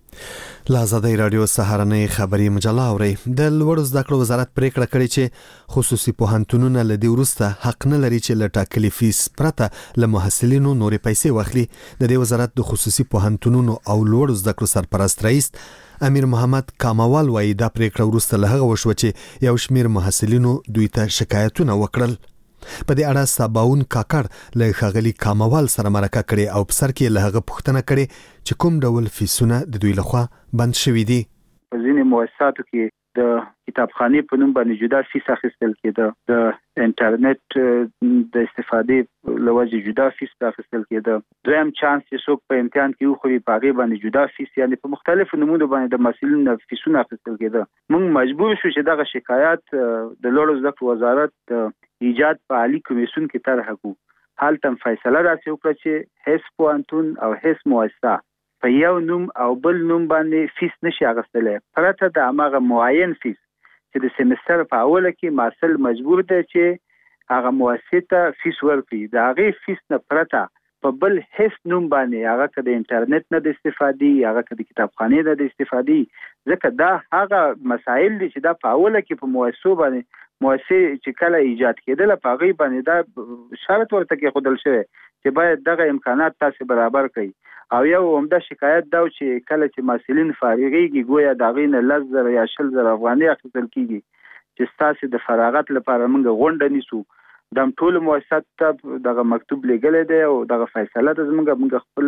لا آزادۍ رادیو سهارنۍ خبري مجله اوري. د لوړو زده کړو وزارت پریکړه کړې چې خصوصي پوهنتونونه له دې وروسته حق نه لري چې له ټاکلي فیس پرته له محصلینو نورې پیسې واخلي. د دې وزارت د خصوصي پوهنتونونو او لوړو زده کړو سرپرست رئیس امیر محمد کاموال وایي دا پریکړه وروسته له هغه وشوه چې یو شمېر محصلینو دوی ته شکایتونه وکړل. په دې اړه سباون کاکړ له ښاغلي کاموال سره مرکه کړې او په سر کې له هغه پوښتنه کړې چې کوم ډول فیسونه د دوی لخوا بند شوي دي. په ځینې مؤسساتو کې د کتابخانې په نوم باندې جدا فیس اخیستل کېده، د انټرنیټ د استفادې له وجې جدا فیس اخیستل کېده، دویم چانس چې څوک په امتحان کې وخوري په هغې باندې جدا فیس، یعنې په مختلفو نومونو باندې د محصلینو فیسونه اخیستل کېده. موږ مجبور شو چې دغه شکایات د لوړو زده کړو وزارت ایجاد په عالی کمیسیون کې طرح کړو. هلته فیصله راسې وکړه چې هیڅ پوهنتون او هیڅ مؤسسه په یو نوم او بل نوم باندې فیس نشي اخیستلی پرته د هماغه معین فیس چې د سیمستر په اوله کې محصل مجبور دی چې هغه مؤسسې ته فیس ورکړي. د هغې فیس نه پرته په بل هیڅ نوم باندې هغه که د انټرنیټ نه د استفادې، هغه که د کتابخانې نه د استفادې، ځکه دا هغه مسایل دي چې دا په اوله کې په مؤسسو باندې مؤسسې چې کله ایجاد کېدله په هغې باندې دا شرط ورته کېښودل شوی چې باید دغه امکانات تاسې برابر کړئ. او یو عمده شکایت دا چې کله چې محصلین فارغېږي ګویا د هغې نه 10,000 یا 20,000 افغانۍ اخیستل کېږي چې ستاسې د فراغت لپاره موږ غونډه نیسو. دا ټولو مؤسساتو ته دغه مکتوب لیږلی دی او دغه فیصله ده زموږ خپل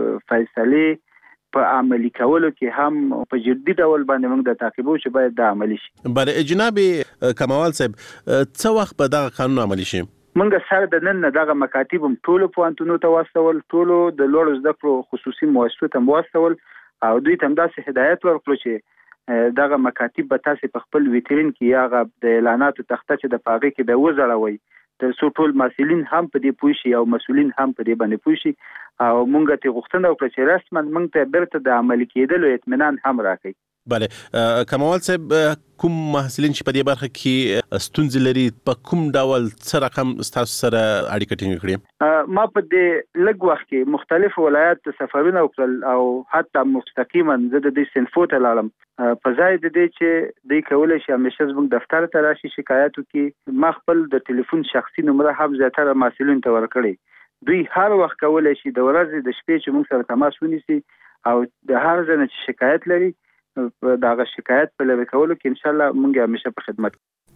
فیصلې په عملي کولو کې هم په جدي ډول باندې موږ د تعقیبو چې باید دا عملي شي. بله جناب کمال صاحب څه وخت به دغه قانون عملي شي؟ موږ سره د نن نه دغه مکاتب هم ټولو پوهنتونونو ته واستول، ټولو د لوړو زده کړو خصوصي مؤسسو ته واستول او دوی ته همداسې هدایت ورکړو چې دغه مکاتب به تاسې په خپل ویترین کې یا هغه د اعلاناتو تخته چې د په هغې کې به وځړوئ تر څو ټول محصلین هم په دې پوه شي او مسؤلین هم په دې باندې پوه شي. او موږ ته غوښتنه وکړه چې رسما موږ ته بیرته د عملي کېدلو اطمینان هم راکړي. بله کمال صاحب کوم محصلین چې په دې برخه کې ستونزې لري په کوم ډول څه رقم ستاسو سره اړیکه ټینګه کړې؟ ما په دې لږ وخت کې مختلف ولایات سفرونه وکړل او حتی مستقیما زه د دې سنفو ته لاړم په ځای د دې چې دوی کولی شي همیشه زموږ دفتر ته راشي شکایت وکړي. ما خپل د ټلیفون شخصي نمره هم زیاتره محصلینو ته ورکړی. دوی هر وخت کولی شي د ورځې د شپې چې موږ سره تماس ونیسي او د هر ځای نه چې شکایت لري دغه شکایت په لرې کولو کې انشاءالله موږ همیشه په خدمت.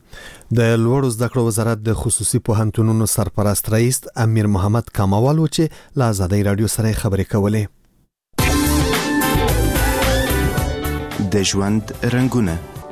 د لوړو زده کړو وزارت د خصوصي پوهنتونونو سرپرست رئیس امیر محمد کاموال و چې له آزادۍ رادیو سره خبرې کولې. د ژوند رنګونه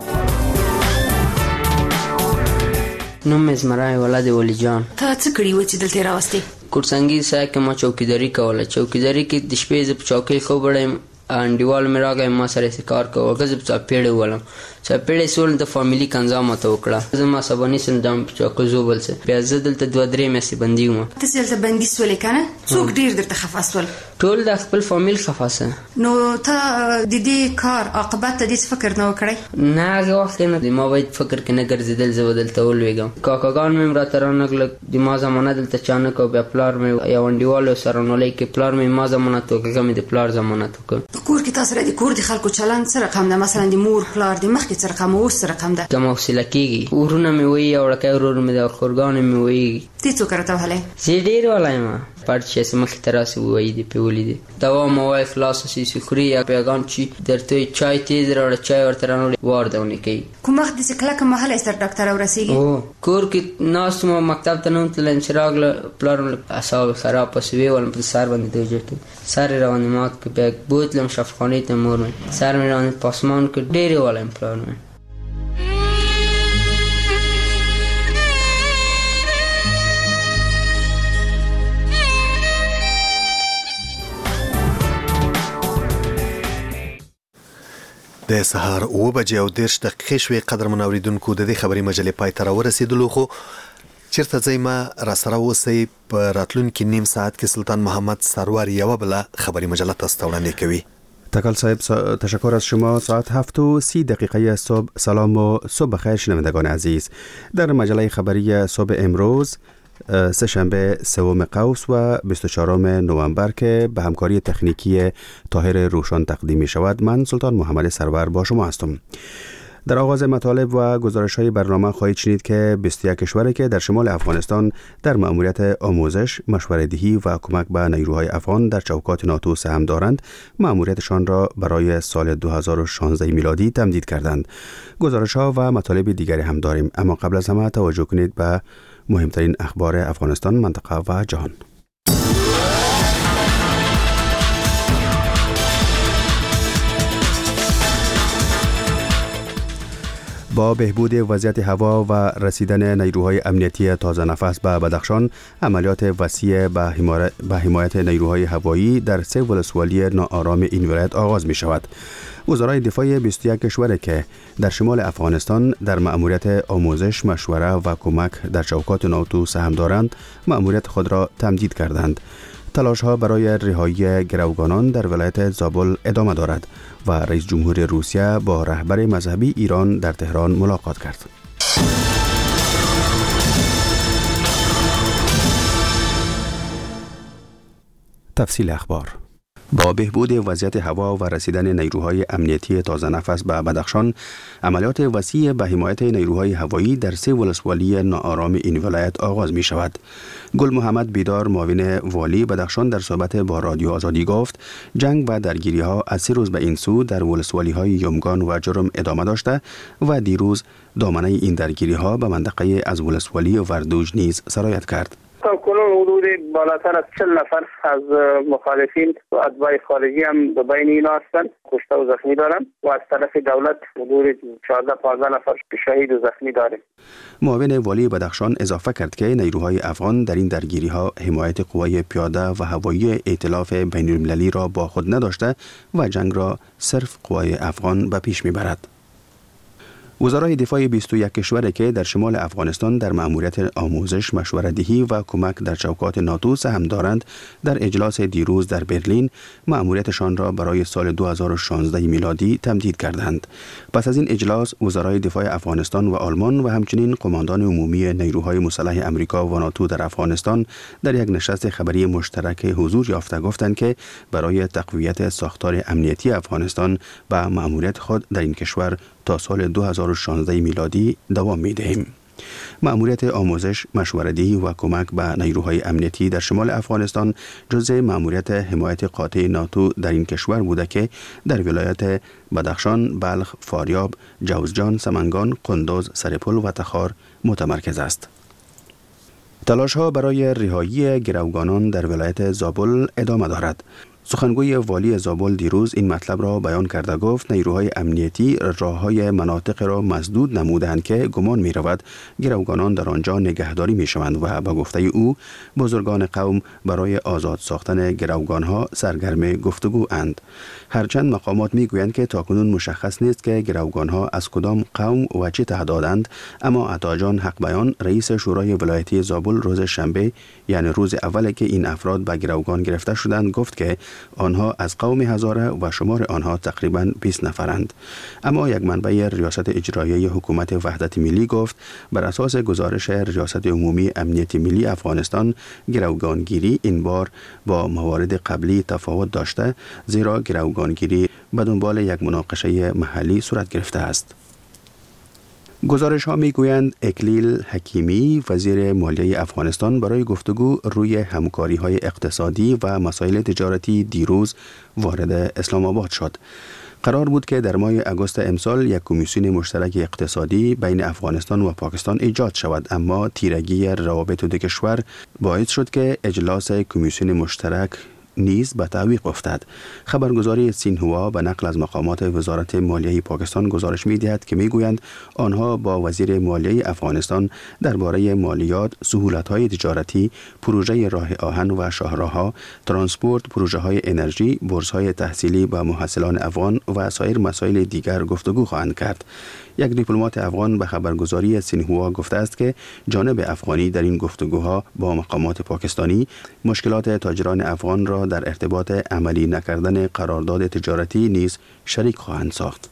نوم مې زمرای ولادي ولی جان. ته څه کړي و چې دلته راوستې؟ کورسنګي سای کې ما چوکیداری کوله. چوکیداری کې د شپې ز په چوکۍ خو بړم انډیوال مې راغی ما سره کار کوه غزب څه پیړې ولم څه پیړې سول د فاميلي کنځام ته وکړه. زما سبانی سندم چوکو زوبل سه بیا زه دلته 2-3 میسي بندي وم. ته دلته بندي سولې کنه څوک ډیر درته خفاسول؟ ټول د خپل فامیل خفاسه. نو ته د دې کار عاقبت ته دې فکر نه وکړې؟ نه هغه وخت نه ما باید فکر کې نه ګرځیدل زه دلته ولويګم. کاکاګان مې راته رانغل د ما زمانه دلته چانه کو بیا پلار مې یو انډیوال سره نو لکه پلار مې ما زمانه تو کې مې د پلار زمانه تو کو کور کې تاسو را دي کور د خلکو چلند سره رقم ده مثلا د مور پلار د مخ کې سره رقم او سره رقم ده کوم وسیله کیږي ورونه مې وی او لکه ورور مې د خورګان مې وی تی څو کرته وهله زه ډیر ولایم پرچ اسمه تراسی وایدی پیولیدی دوا موای خلاص سی خوري یا پیغام چی درته چای تیز را چای ورترانو واردونه کی کوم وخت د کله کوم محل استر ډاکټر ورسیږي او کور کې ناس مو مکتب ته نوم تل انشراغ پلان اصحاب خراب پسوي ول په سر باندې دوجه سر روان مات کې بیگ بوتلم شفخانه ته مور سر میران پاسمان کې ډېر ولم پلان د سهار 9:10 شوي قدر منوریدونکو د دې خبري مجلې پای ته ورسېدلو خو چیرته ځایما را سره اوسئ په راتلونکي نیم ساعت کې سلطان محمد سرور یو بل خبری مجله تاسو وړاندې کوي. تکل صاحب تشکر از شما. ساعت 7:30 صبح. سلام و صبح بخیر شنوندگان عزیز. در مجله خبری صبح امروز سه‌شنبه 3 قوس و 24 نوامبر که به همکاری تکنیکی طاهر روشن تقدیم می شود، من سلطان محمد سرور با شما هستم. در آغاز مطالب و گزارش‌های برنامه خواهید شنید که 21 کشوری که در شمال افغانستان در مأموریت آموزش، مشوره‌دهی و کمک به نیروهای افغان در چوکات ناتو سهم دارند، مأموریتشان را برای سال 2016 میلادی تمدید کردند. گزارش‌ها و مطالب دیگری هم داریم، اما قبل از همه توجه کنید به مهمترین اخبار افغانستان، منطقه و جهان. با بهبود وضعیت هوا و رسیدن نیروهای امنیتی تازه نفس به بدخشان، عملیات وسیع به حمایت نیروهای هوایی در 3 ولسوالی ناآرام این ولایت آغاز می شود. وزرای دفاع 21 کشور که در شمال افغانستان در مأموریت آموزش، مشوره و کمک در چوکات ناتو سهم دارند، مأموریت خود را تمدید کردند. تلاش‌ها برای رهایی گروگانان در ولایت زابل ادامه دارد و رئیس جمهور روسیه با رهبر مذهبی ایران در تهران ملاقات کرد. تفصیل اخبار. با بهبود وضعیت هوا و رسیدن نیروهای امنیتی تازه نفس به بدخشان، عملیات وسیع به حمایت نیروهای هوایی در 3 ولسوالی ناآرام این ولایت آغاز می شود. گل محمد بیدار، معاون والی بدخشان، در صحبت با رادیو آزادی گفت جنگ و درگیری ها از 3 روز به این سو در ولسوالی های یمگان و جرم ادامه داشته و دیروز دامنه این درگیری ها به منطقه از ولسوالی وردوج نیز سرایت کرد. تا کنون حدود بالاتر از 40 نفر از مخالفین و اتباع خارجی هم به بین اینا هستند، کشته و زخمی دارند و از طرف دولت حدود 14-15 نفر شهید و زخمی داریم. معاون والی بدخشان اضافه کرد که نیروهای افغان در این درگیری ها حمایت قوای پیاده و هوایی ائتلاف بین المللی را با خود نداشته و جنگ را صرف قوای افغان به پیش میبرد. وزرای دفاع 21 کشور که در شمال افغانستان در مأموریت آموزش، مشوره‌دهی و کمک در چوکات ناتو سهم دارند، در اجلاس دیروز در برلین مأموریتشان را برای سال 2016 میلادی تمدید کردند. پس از این اجلاس، وزرای دفاع افغانستان و آلمان و همچنین قماندان عمومی نیروهای مسلح آمریکا و ناتو در افغانستان در یک نشست خبری مشترک حضور یافته گفتند که برای تقویت ساختار امنیتی افغانستان به مأموریت خود در این کشور تا سال 2016 میلادی دوام می‌دهیم. مأموریت آموزش، مشوره‌دهی و کمک به نیروهای امنیتی در شمال افغانستان جزء مأموریت حمایت قاطع ناتو در این کشور بوده که در ولایت بدخشان، بلخ، فاریاب، جوزجان، سمنگان، قندوز، سرپل و تخار متمرکز است. تلاش‌ها برای رهایی گروگانان در ولایت زابل ادامه دارد. سخنگوی والی زابل دیروز این مطلب را بیان کرده گفت نیروهای امنیتی راه‌های مناطق را مسدود نمودند که گمان می‌رود گروگانان در آنجا نگهداری می‌شوند و با گفته او بزرگان قوم برای آزاد ساختن گروگان‌ها سرگرم گفتگو اند. هرچند مقامات می‌گویند که تاکنون مشخص نیست که گروگان‌ها از کدام قوم و چه تعدادند، اما عطاجان حق بیان، رئیس شورای ولایتی زابل، روز شنبه یعنی روز اولی که این افراد به گروگان گرفته شدند گفت که آنها از قوم هزاره و شمار آنها تقریباً 20 نفرند. اما یک منبع ریاست اجرایی حکومت وحدت ملی گفت بر اساس گزارش ریاست عمومی امنیت ملی افغانستان گروگانگیری این بار با موارد قبلی تفاوت داشته، زیرا گروگانگیری به دنبال یک مناقشه محلی صورت گرفته است. گزارش ها می گویند اکلیل حکیمی وزیر مالیه افغانستان برای گفتگو روی همکاری های اقتصادی و مسائل تجارتی دیروز وارد اسلام آباد شد. قرار بود که در ماه اگست امسال یک کمیسیون مشترک اقتصادی بین افغانستان و پاکستان ایجاد شود، اما تیرگی روابط دو کشور باعث شد که اجلاس کمیسیون مشترک نیز به تعویق افتاد. خبرگزاری سینهوا به نقل از مقامات وزارت مالیه پاکستان گزارش می‌دهد که می‌گویند آنها با وزیر مالیه افغانستان درباره مالیات، سهولت‌های تجارتی، پروژه راه آهن و شاهراه‌ها، ترانسپورت، پروژه‌های انرژی، بورس‌های تحصیلی به محصلان افغان و سایر مسائل دیگر گفتگو خواهند کرد. یک دیپلمات افغان به خبرگزاری سینهوا گفته است که جانب افغانی در این گفتگوها با مقامات پاکستانی مشکلات تاجران افغان را در ارتباط عملی نکردن قرارداد تجارتی نیز شریک خواهند ساخت.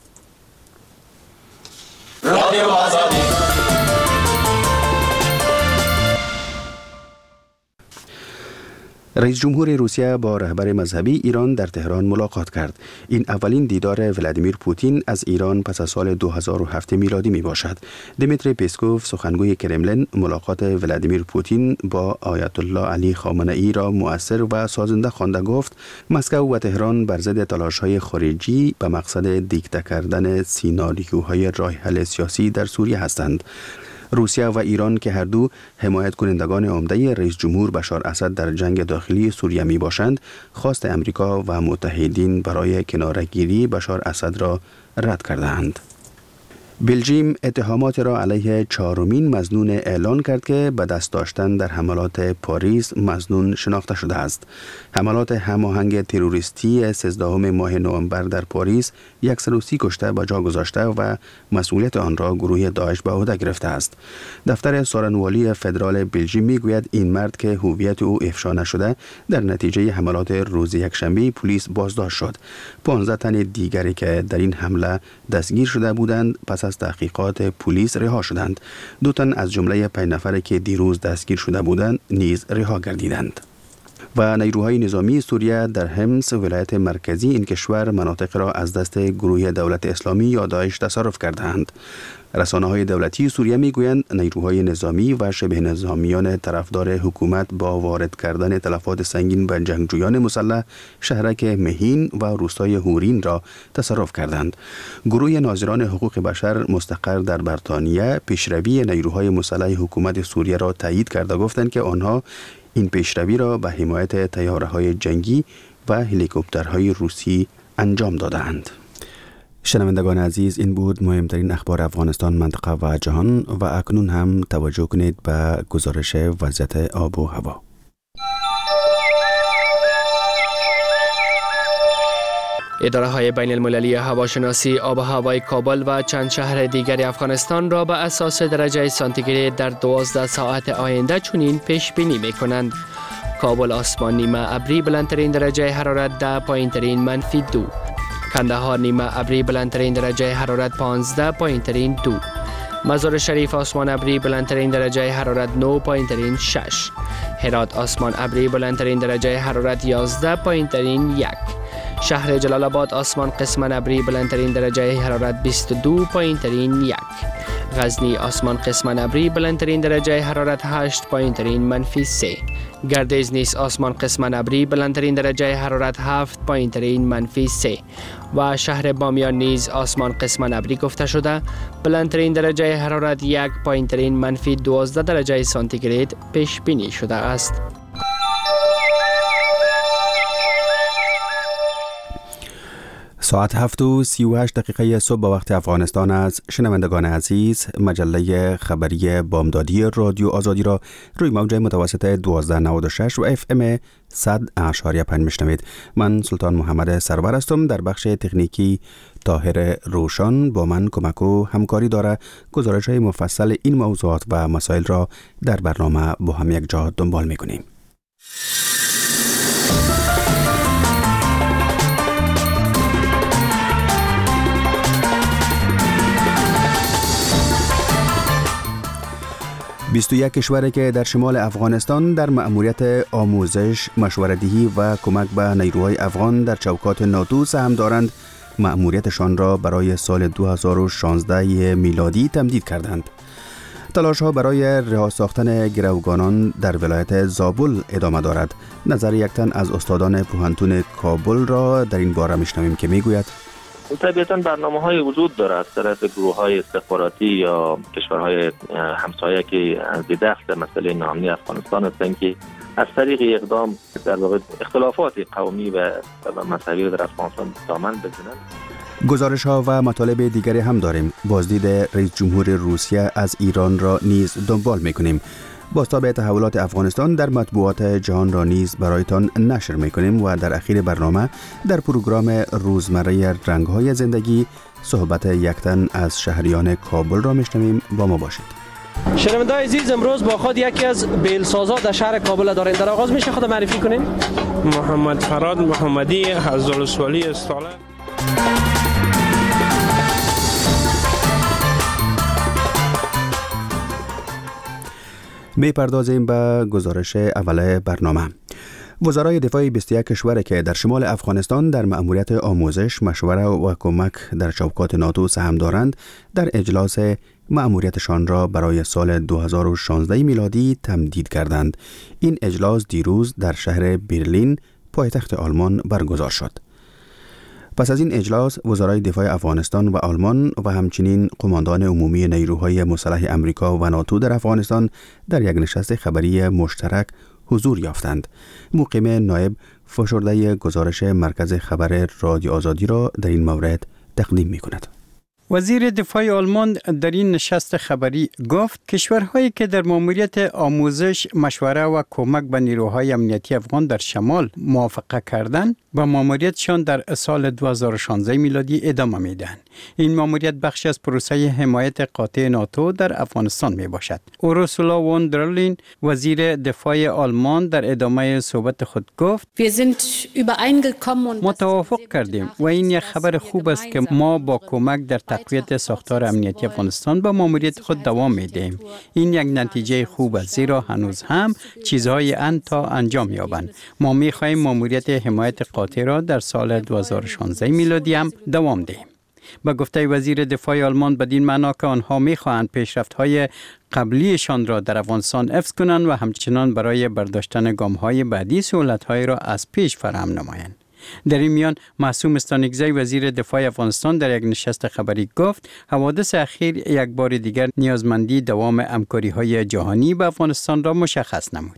رئیس جمهور روسیه با رهبر مذهبی ایران در تهران ملاقات کرد. این اولین دیدار ولادیمیر پوتین از ایران پس از سال 2007 میلادی می باشد. دیمیتری پیسکوف سخنگوی کرملین ملاقات ولادیمیر پوتین با آیت الله علی خامنه ای را مؤثر و سازنده خوانده گفت مسکو و تهران بر ضد تلاش‌های خارجی به مقصد دیکته کردن سیناریوهای راه حل سیاسی در سوریه هستند. روسیه و ایران که هر دو حمایت کنندگان عمده رئیس جمهور بشار اسد در جنگ داخلی سوریه می باشند، خواست امریکا و متحدین برای کناره‌گیری بشار اسد را رد کردند. بلژیم اتهامات را علیه چهارمین مظنون اعلان کرد که به دست داشتن در حملات پاریس مظنون شناخته شده است. حملات هماهنگ تروریستی 13 ماه نوامبر در پاریس 130 کشته به جا گذاشته و مسئولیت آن را گروه داعش به عهده گرفته است. دفتر سارنوالی فدرال بلژیم میگوید این مرد که هویت او افشا نشده در نتیجه حملات روز یکشنبه پلیس بازداشت شد. 15 تن دیگری که در این حمله دستگیر شده بودند پس از تحقیقات پلیس رها شدند. 2 تن از جمله 5 نفری که دیروز دستگیر شده بودند نیز رها گردیدند. و نیروهای نظامی سوریه در حمص ولایت مرکزی این کشور مناطق را از دست گروه دولت اسلامی یا داعش تصرف کردند. رسانه‌های دولتی سوریه میگویند نیروهای نظامی و شبه نظامیان طرفدار حکومت با وارد کردن تلفات سنگین به جنگجویان مسلح شهرک مهین و روستای هورین را تصرف کردند. گروه ناظران حقوق بشر مستقر در بریتانیا پیشروی نیروهای مسلح حکومت سوریه را تایید کرده گفتند که آنها این پیشروی را به حمایت طیاره‌های جنگی و هلیکوپترهای روسی انجام دادند. شنوندگان عزیز، این بود مهمترین اخبار افغانستان، منطقه و جهان و اکنون هم توجه کنید به گزارش وضعیت آب و هوا. اداره های بین المللی هواشناسی آب و هوای کابل و چند شهر دیگر افغانستان را به اساس درجه سانتیگراد در 12 ساعت آینده چنین پیش بینی می کنند. کابل آسمان نیمه ابری بلندترین درجه حرارت 10 پایینترین منفی 2. کندهار نیمه ابری بلندترین درجه حرارت 15 پایینترین 2. مزار شریف آسمان ابری بلندترین درجه حرارت 9 پایینترین 6. هرات آسمان ابری بلندترین درجه حرارت 11 پایینترین 1. شهر جلال آباد آسمان قسما ابری بلندترین درجه حرارت 22 پایینترین 1. غزنی آسمان قسما ابری بلندترین درجه حرارت 8 پایینترین منفی 3. گردیز نیز آسمان قسما ابری بلندترین درجه حرارت 7 پایینترین منفی 3 و شهر بامیان نیز آسمان قسما ابری گفته شده بلندترین درجه حرارت 1 پایینترین منفی 12 درجه سانتیگراد پیش بینی شده است. ساعت 7:38 صبح به وقت افغانستان است. شنوندگان عزیز، مجله خبری بامدادی رادیو آزادی را روی موج متوسط 1296 و FM 100.5 میشنوید. من سلطان محمد سرور هستم. در بخش تکنیکی طاهر روشن با من کمک و همکاری داره. گزارش های مفصل این موضوعات و مسائل را در برنامه با هم یک جا دنبال میکنیم. بیست و یک کشوری که در شمال افغانستان در مأموریت آموزش، مشوره‌دهی و کمک به نیروهای افغان در چوکات ناتو سهم دارند، مأموریتشان را برای سال 2016 میلادی تمدید کردند. تلاش‌ها برای رها ساختن گروگانان در ولایت زابل ادامه دارد. نظر یک تن از استادان پوهنتون کابل را در این باره میشنویم که میگوید طبیعتاً برنامه‌های وجود دارد از طرف گروه‌های استخباراتی یا کشورهای همسایه که به دست مسئله ناامنی افغانستان هستند که از طریق اقدام در واقع اختلافات قومی و مذهبی در افغانستان دامن بزنند. گزارش‌ها و مطالب دیگری هم داریم. بازدید رئیس جمهور روسیه از ایران را نیز دنبال می‌کنیم. بازتاب تحولات افغانستان در مطبوعات جهان را نیز برایتان نشر می‌کنیم و در اخیر برنامه در پروگرام روزمره رنگ‌های زندگی صحبت یک تن از شهریان کابل را می‌شنویم. با ما باشید. شنونده‌های عزیز، امروز با خود یکی از بیلسازا در شهر کابل داریم. در آغاز میشه خود معرفی کنین؟ محمد فراد محمدی از ولسوالی استالر. می‌پردازیم به گزارش اول برنامه. وزرای دفاع 21 کشور که در شمال افغانستان در مأموریت آموزش، مشوره و کمک در چوکات ناتو سهم دارند، در اجلاس مأموریتشان را برای سال 2016 میلادی تمدید کردند. این اجلاس دیروز در شهر برلین، پایتخت آلمان برگزار شد. پس از این اجلاس وزرای دفاع افغانستان و آلمان و همچنین قماندان عمومی نیروهای مسلح امریکا و ناتو در افغانستان در یک نشست خبری مشترک حضور یافتند. مقیم نایب فشرده گزارش مرکز خبر رادیو آزادی را در این مورد تقدیم می‌کند. وزیر دفاع آلمان در این نشست خبری گفت کشورهایی که در مأموریت آموزش، مشوره و کمک به نیروهای امنیتی افغان در شمال موافقه کردند با مأموریتشان در سال 2016 میلادی ادامه میدهند. این مأموریت بخشی از پروسه حمایت قاطع ناتو در افغانستان می باشد. اورسولا وون در لین، وزیر دفاع آلمان، در ادامه صحبت خود گفت ما توافق کردیم و این یک خبر خوب است که ما با کمک در تقویت ساختار امنیتی افغانستان با مأموریت خود دوام میدهیم. این یک نتیجه خوب است زیرا هنوز هم چیزهای تا انجام یابند. ما می‌خواهیم مأموریت حمایت قاطع را در سال 2016 میلادی هم دوام دهیم. با گفته وزیر دفاع آلمان بدین معنا که آنها می‌خواهند پیشرفت‌های قبلیشان را در افغانستان حفظ کنند و همچنان برای برداشتن گام‌های بعدی سهولت‌های را از پیش فراهم نمایند. در این میان معصوم استانکزی وزیر دفاع افغانستان در یک نشست خبری گفت حوادث اخیر یک بار دیگر نیازمندی دوام همکاری‌های جهانی با افغانستان را مشخص نمود.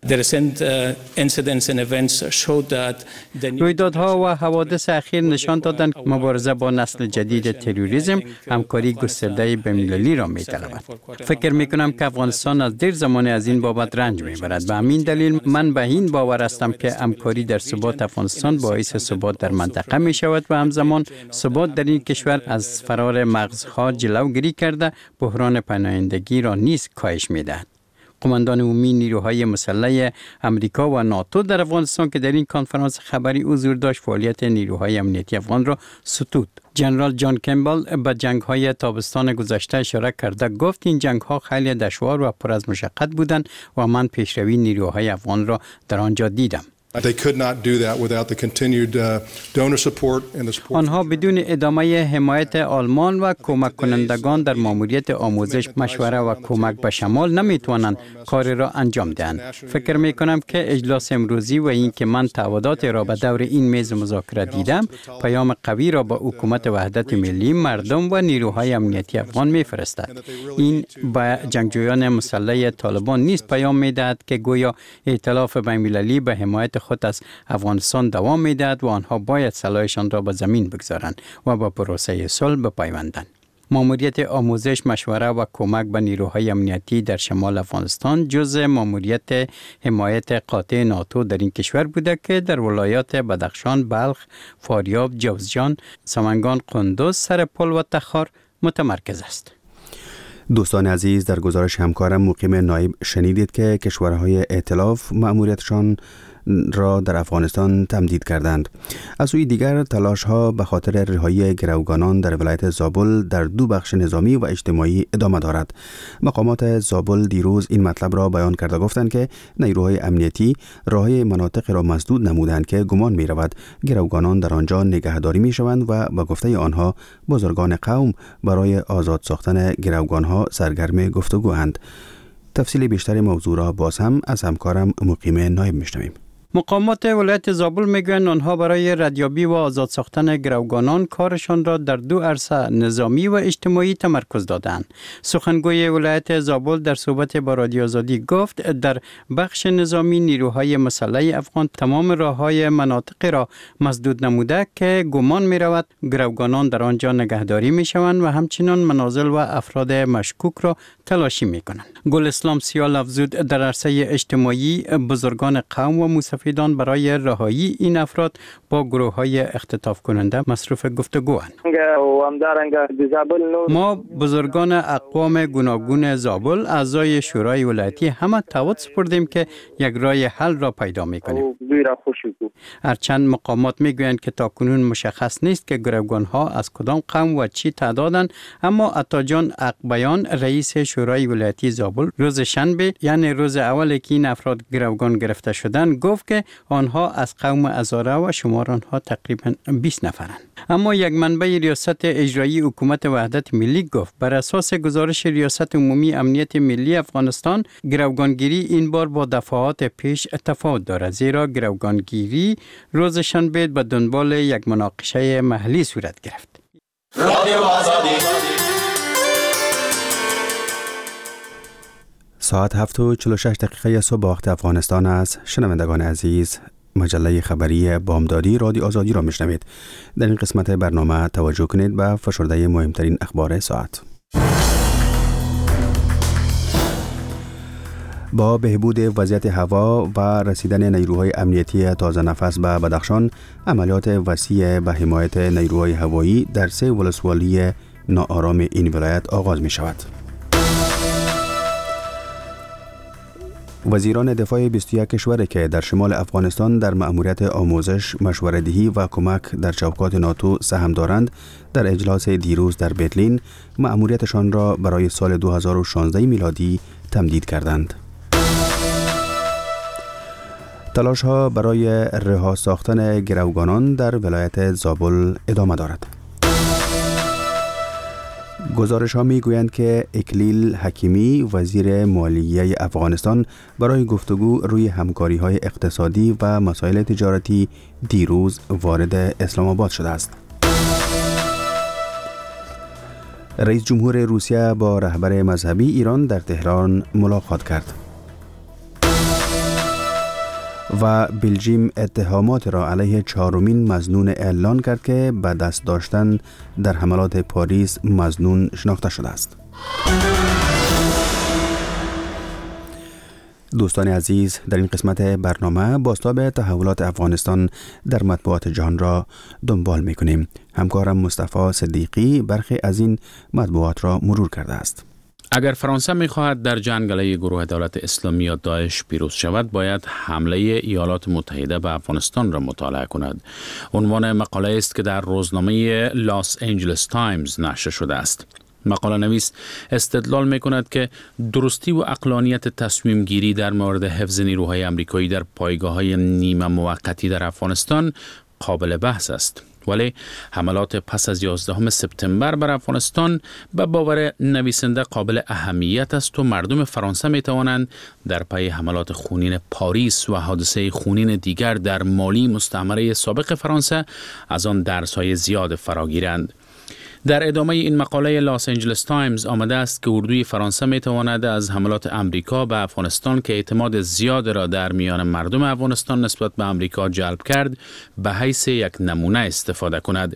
رویدادها و حوادث اخیر نشان دادند مبارزه با نسل جدید تروریسم همکاری گسترده بین‌المللی را می‌طلبد. فکر می‌کنم که افغانستان از دیر زمان از این بابت رنج می‌برد. به همین دلیل من به این باور هستم که همکاری در ثبات افغانستان باعث ثبات در منطقه می شود و همزمان ثبات در این کشور از فرار مغزها جلوگیری کرده بحران پناهندگی را نیز کاهش می دهد. قماندان عمومی نیروهای مسلح امریکا و ناتو در افغانستان که در این کنفرانس خبری حضور داشت فعالیت نیروهای امنیتی افغان را ستود. جنرال جان کمبل به جنگ‌های تابستان گذشته اشاره کرده گفت این جنگ‌ها خیلی دشوار و پر از مشقت بودند و من پیشروی نیروهای افغان را در آنجا دیدم. آنها بدون ادامه حمایت آلمان و کمک کنندگان در مأموریت آموزش، مشوره و کمک به شمال نمیتوانند کار را انجام دهند. فکر میکنم که اجلاس امروزی و این که من تعهدات را به دور این میز مذاکره دیدم پیام قوی را به حکومت وحدت ملی، مردم و نیروهای امنیتی افغان میفرستد. این به جنگجویان مسلح طالبان نیز پیام میدهد که گویا ائتلاف بین‌المللی به حمایت خود از افغانستان دوام میدهد و آنها باید سلاحشان را به زمین بگذارند و با پروسه صلح بپیوندند. مأموریت آموزش، مشوره و کمک به نیروهای امنیتی در شمال افغانستان جزء مأموریت حمایت قاطع ناتو در این کشور بوده که در ولایات بدخشان، بلخ، فاریاب، جوزجان، سمنگان، قندوز، سرپل و تخار متمرکز است. دوستان عزیز، در گزارش همکارم مقیم نایب شنیدید که کشورهای ائتلاف مأموریتشان را در افغانستان تمدید کردند. از سوی دیگر تلاش ها به خاطر رهایی گروگانان در ولایت زابل در دو بخش نظامی و اجتماعی ادامه دارد. مقامات زابل دیروز این مطلب را بیان کرده گفتند که نیروهای امنیتی راههای مناطق را مسدود نمودند که گمان می رود گروگانان در آنجا نگهداری می شوند و به گفته آنها بزرگان قوم برای آزاد ساختن گروگانها سرگرم گفتگواند. تفصیل بیشتر موضوع را باز هم از همکارم مقیم نایب میشنویم. مقامات ولایت زابل میگویند آنها برای ردیابی و آزاد ساختن گروگانان کارشان را در دو عرصه نظامی و اجتماعی تمرکز دادند. سخنگوی ولایت زابل در صحبت با رادیو آزادی گفت در بخش نظامی نیروهای مسلح افغان تمام راههای مناطق را مسدود نموده که گمان می رود گروگانان در آنجا نگهداری می شوند و همچنین منازل و افراد مشکوک را تلاشی می کنند. گل اسلام سیال افزود در عرصه اجتماعی بزرگان قوم و مستفیدان برای رهایی این افراد با گروه‌های اختطاف کننده مصروف گفتگواند. ما بزرگان اقوام گوناگون زابل اعضای شورای ولایتی همه تعهد سپردیم که یک راه حل را پیدا می‌کنیم. هرچند مقامات میگویند که تاکنون مشخص نیست که گروگان‌ها از کدام قوم و چی تعدادند، اما عطاجان عقبیان رئیس شورای ولایتی زابل روز شنبه یعنی روز اولی که این افراد گروگان گرفته شدند گفت که آنها از قوم هزاره و شمار آنها تقریبا 20 نفرند. اما یک منبع ریاست اجرایی حکومت وحدت ملی گفت بر اساس گزارش ریاست عمومی امنیت ملی افغانستان گروگانگیری این بار با دفعات پیش تفاوت دارد، زیرا گروگانگیری روز شنبه به دنبال یک مناقشه محلی صورت گرفت. ساعت 7:46 صبح وقت افغانستان است. شنوندگان عزیز، مجله خبری بامدادی رادیو آزادی را میشنوید. در این قسمت برنامه توجه کنید به فشرده مهمترین اخبار ساعت. با بهبود وضعیت هوا و رسیدن نیروهای امنیتی تازه نفس به بدخشان، عملیات وسیع به حمایت نیروهای هوایی در 3 ولسوالی ناآرام این ولایت آغاز می شود. وزیران دفاع 21 کشور که در شمال افغانستان در مأموریت آموزش، مشوره‌دهی و کمک در چوکات ناتو سهم دارند، در اجلاس دیروز در برلین مأموریتشان را برای سال 2016 میلادی تمدید کردند. تلاش‌ها برای رها ساختن گروگانان در ولایت زابل ادامه دارد. گزارش ها می گویند که اکلیل حکیمی وزیر مالیه افغانستان برای گفتگو روی همکاری های اقتصادی و مسائل تجارتی دیروز وارد اسلام آباد شده است. رئیس جمهور روسیه با رهبر مذهبی ایران در تهران ملاقات کرد و بلژیم اتهامات را علیه 4مین مظنون اعلان کرد که به دست داشتن در حملات پاریس مظنون شناخته شده است. دوستان عزیز، در این قسمت برنامه بازتاب تحولات افغانستان در مطبوعات جهان را دنبال می‌کنیم. همکارم مصطفی صدیقی برخی از این مطبوعات را مرور کرده است. اگر فرانسه می‌خواهد در جنگ علیه گروه دولت اسلامی یا داعش پیروز شود، باید حمله ایالات متحده به افغانستان را مطالعه کند. عنوان مقاله است که در روزنامه لاس انجلس تایمز نشر شده است. مقاله نویس استدلال می‌کند که درستی و عقلانیت تصمیم گیری در مورد حفظ نیروهای آمریکایی در پایگاه‌های نیمه موقتی در افغانستان قابل بحث است. ولی حملات پس از 11 سپتامبر بر افغانستان به باور نویسنده قابل اهمیت است و مردم فرانسه می توانند در پی حملات خونین پاریس و حادثه خونین دیگر در مالی مستعمره سابق فرانسه از آن درس‌های زیاد فراگیرند. در ادامه این مقاله لاس انجلس تایمز آمده است که اردوی فرانسه می تواند از حملات امریکا به افغانستان که اعتماد زیاد را در میان مردم افغانستان نسبت به امریکا جلب کرد به حیث یک نمونه استفاده کند.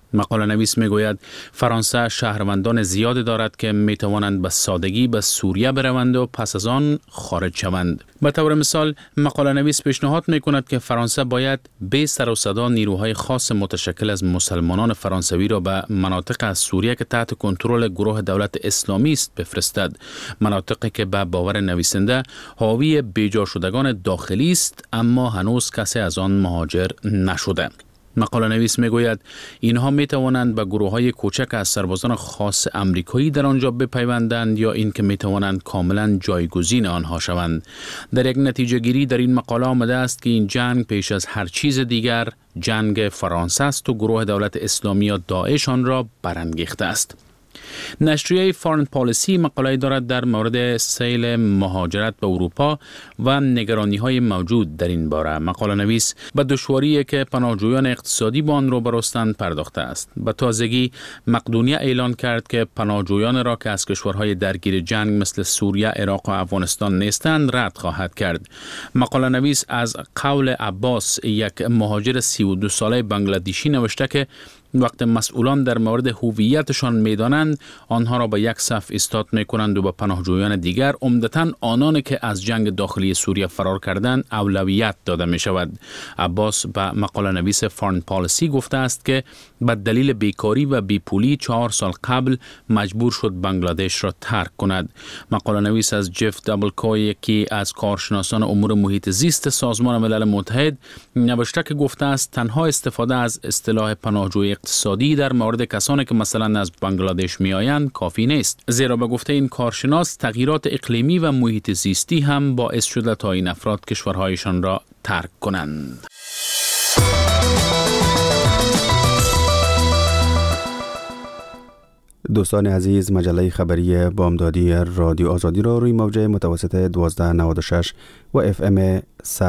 مقاله نویس میگوید فرانسه شهروندان زیادی دارد که میتوانند به سادگی به سوریه بروند و پس از آن خارج شوند. به طور مثال مقاله نویس پیشنهاد میکند که فرانسه باید بی سر و صدا نیروهای خاص متشکل از مسلمانان فرانسوی را به مناطق از سوریه که تحت کنترل گروه دولت اسلامی است بفرستد، مناطقی که به باور نویسنده حاوی بیجا شدگان داخلی است اما هنوز کسی از آن مهاجر نشده. مقاله نویس میگوید اینها می توانند به گروه های کوچک از سربازان خاص امریکایی در آنجا بپیوندند یا اینکه می توانند کاملا جایگزین آنها شوند. در یک نتیجه گیری در این مقاله آمده است که این جنگ پیش از هر چیز دیگر جنگ فرانسه است و گروه دولت اسلامی یا داعش آن را برانگیخته است. نشریه فارن پالیسی مقاله دارد در مورد سیل مهاجرت به اروپا و نگرانی‌های موجود در این باره. مقاله نویس به دشواری‌ای که پناهجویان اقتصادی با آن روبرو هستند پرداخته است. به تازگی مقدونیه اعلان کرد که پناهجویان را که از کشورهای درگیر جنگ مثل سوریه، عراق و افغانستان نیستند رد خواهد کرد. مقاله نویس از قول عباس، یک مهاجر 32 ساله بنگلادیشی نوشته که وقت مسئولان در مورد هویتشان میدانند آنها را به یک صف ایستاد میکنند و به پناهجویان دیگر عمدتاً آنانی که از جنگ داخلی سوریه فرار کردند اولویت داده می شود. عباس به مقاله نویس فارن پالیسی گفته است که به دلیل بیکاری و بیپولی 4 سال قبل مجبور شد بنگلادش را ترک کند. مقاله نویس از جف دابلکوی، یکی از کارشناسان امور محیط زیست سازمان ملل متحد، نوشته که گفته است تنها استفاده از اصطلاح پناهجوی اقتصادی در مورد کسانی که مثلا از بنگلادش میآیند کافی نیست، زیرا به گفته این کارشناس تغییرات اقلیمی و محیط زیستی هم باعث شده تا این افراد کشورهایشان را ترک کنند. دوستان عزیز، مجله خبری بامدادی رادیو آزادی را روی موج متوسط 1296 و FM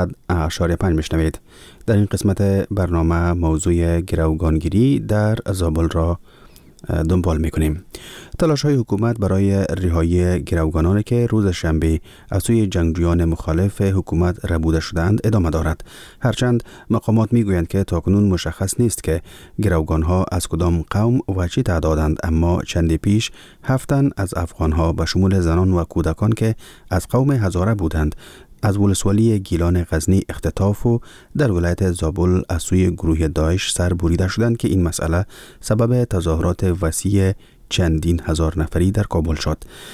100.5 میشنوید. در این قسمت برنامه موضوع گروگانگیری در زابل را دنبال میکنیم. تلاش های حکومت برای رهایی گروگانانی که روز شنبه از سوی جنگجویان مخالف حکومت ربوده شدند ادامه دارد. هرچند مقامات میگویند که تاکنون مشخص نیست که گروگان ها از کدام قوم و چه تعدادند، اما چندی پیش 7 تن از افغان ها به شمول زنان و کودکان که از قوم هزاره بودند از ولسوالی گیلان غزنی اختطاف و در ولایت زابل از سوی گروه داعش سر بریده شدند که این مسئله سبب تظاهرات وسیع چندین هزار نفری در کابل شد.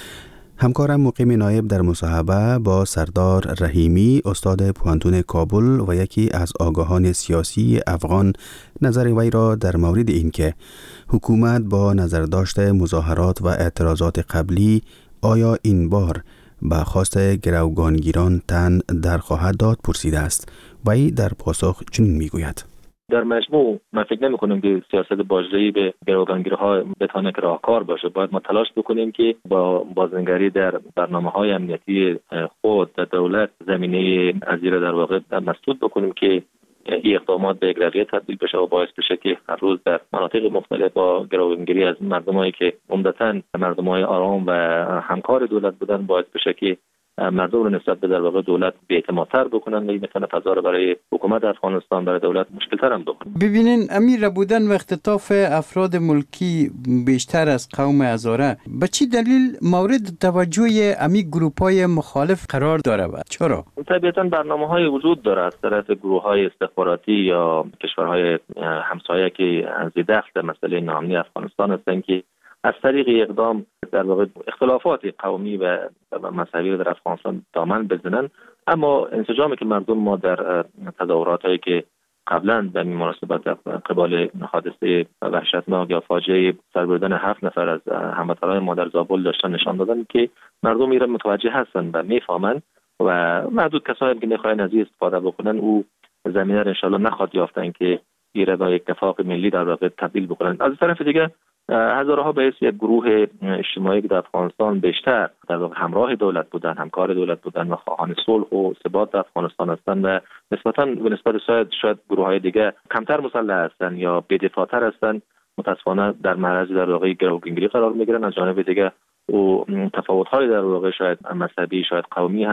همکارم مقیم نایب در مصاحبه با سردار رحیمی، استاد پوهنتون کابل و یکی از آگاهان سیاسی افغان، نظر وی را در مورد اینکه حکومت با نظرداشت مظاهرات و اعتراضات قبلی آیا این بار به خواست گروگانگیران تن در خواهد داد پرسیده است. وی در پاسخ چنین میگوید: در مجموع من فکر نمی کنم که سیاست باجری به گروگانگیرها بتونه که راهکار باشه. باید ما تلاش بکنیم که با بازنگری در برنامه‌های امنیتی خود در دولت زمینه ازیر در واقع مسدود بکنیم که این اقدامات به اجرایی تبدیل بشه و باعث بشه که هر روز در مناطق مختلف با گروگانگیری از مردمایی که عمدتاً مردمای آرام و همکار دولت بودن باعث بشه که مردم رو نسبت به در واقع دولت بی‌اعتمادتر بکنن و این میتونه فضا رو برای حکومت افغانستان، برای دولت مشکل‌تر هم بکنه. ببینین امیر بودن و اختطاف افراد ملکی بیشتر از قوم هزاره به چی دلیل مورد توجه امی گروپ‌های مخالف قرار داره و چرا؟ طبیعتاً برنامه‌های وجود داره از طرف گروه‌های استخباراتی یا کشورهای همسایه که از دست مسئله ناامنی افغانستان هستند که از طریق اقدام در واقع اختلافات قومی و مذهبی در افغانستان دامن بزنن. اما انسجامی که مردم ما در تظاهراتایی که قبلا به مناسبت قبال حادثه وحشتناک یا فاجعه سربردن 7 نفر از هموطنان ما در زابل داشتن نشان دادن که مردم ایران متوجه هستن و میفهمن و محدود کسایی که میخواین از این استفاده بکنن او زمینه را انشالله نخواد یافتن که ایران با یک اتفاق ملی در واقع تبدیل بکنن. از طرف دیگه هزارها به اسم یک گروه اجتماعی که در افغانستان بیشتر در واقع همراه دولت بودن، همکار دولت بودن و خواهان صلح و ثبات در افغانستان هستند و به نسبت شاید گروه‌های دیگه کمتر مسلح هستند یا بی‌دفاع‌تر هستند، متأسفانه در معرض در واقع گروگانگیری قرار می‌گیرن. از جانب دیگه او تفاوت‌های در واقع شاید مذهبی، شاید قومی هم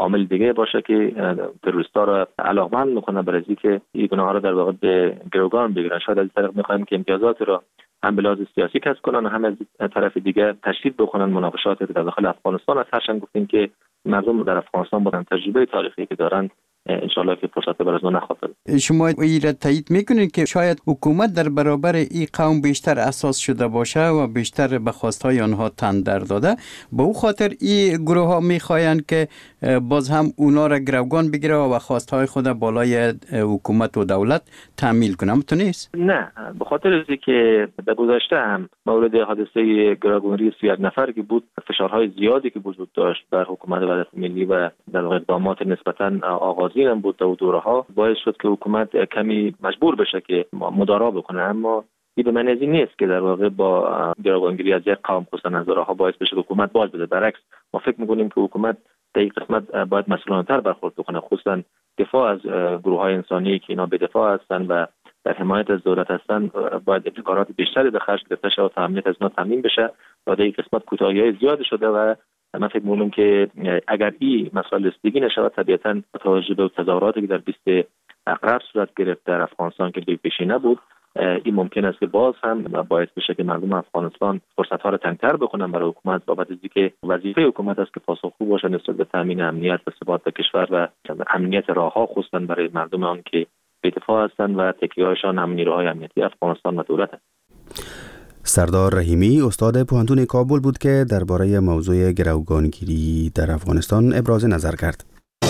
عامل دیگه باشه که تروریستا را علاقمند میکنه برای اینکه این گناه را در واقع به گروگان بگیرن. شاید از طریق میخوایم که امتیازات را هم به لحاظ سیاسی کسب کنن و هم از طرف دیگه تشدید بکنن مناقشات در داخل افغانستان. از هرچند گفتیم که مردم در افغانستان با تجربه تاریخی که دارن انشالله که فرصت بر از ما نخواهد. شما این را تایید میکنید که شاید حکومت در برابر این قوم بیشتر اساس شده باشه و بیشتر به خواستهای آنها تن در داده، به او خاطر این گروه ها میخواین که باز هم اونا را گروگان بگیره و خواستهای خود بالای حکومت و دولت تعمیل کنه؟ همون نیست؟ نه، به خاطر از که در گذشته هم مورد حادثه گروگانگیری 31 نفر که بود، فشارهای زیادی که وجود داشت بر حکومت وحدت ملی و در اقدامات نسبتا آغازین هم بود در دوره‌ها، باعث شد که حکومت کمی مجبور بشه که مدارا بکنه. اما این به معنی از این نیست که در واقع با گروگانگیری از یک قوم خصوصا از دوره‌ها باعث بشه که حکومت باز بده. برعکس ما فکر می‌کنیم که حکومت در این قسمت باید مسئولانه‌تر برخورد بکنه، خصوصا دفاع از گروه‌های انسانی که اینا به دفاع هستن و در حمایت از دولت هستن باید ابتکارات بیشتری به خرج گرفته شه و تامین از اینا تامین بشه. و در این قسمت کوتاهی‌های زیاد شده و من فکر می‌کنم که اگر این مسائل رسیدگی نشود، طبیعتاً توجه به تظاهراتی که در 20 اقرب صورت گرفت در افغانستان که پیشی نبود، این ممکن است که باز هم باعث بشه که مردم افغانستان فرصت‌ها را تنگ‌تر بکنن برای حکومت، بابت از اینکه وظیفه حکومت است که پاسخگو باشه نسبت به تامین امنیت و ثبات کشور و امنیت راه‌ها، خصوصا برای مردم آن که به دفاع هستند و تکیه‌هایشان هم نیروهای امنیتی افغانستان و دولت است. سردار رحیمی استاد پوهنتون کابل بود که درباره موضوع گروگانگیری در افغانستان ابراز نظر کرد.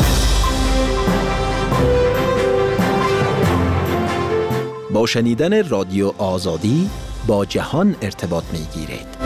با شنیدن رادیو آزادی با جهان ارتباط می‌گیرید.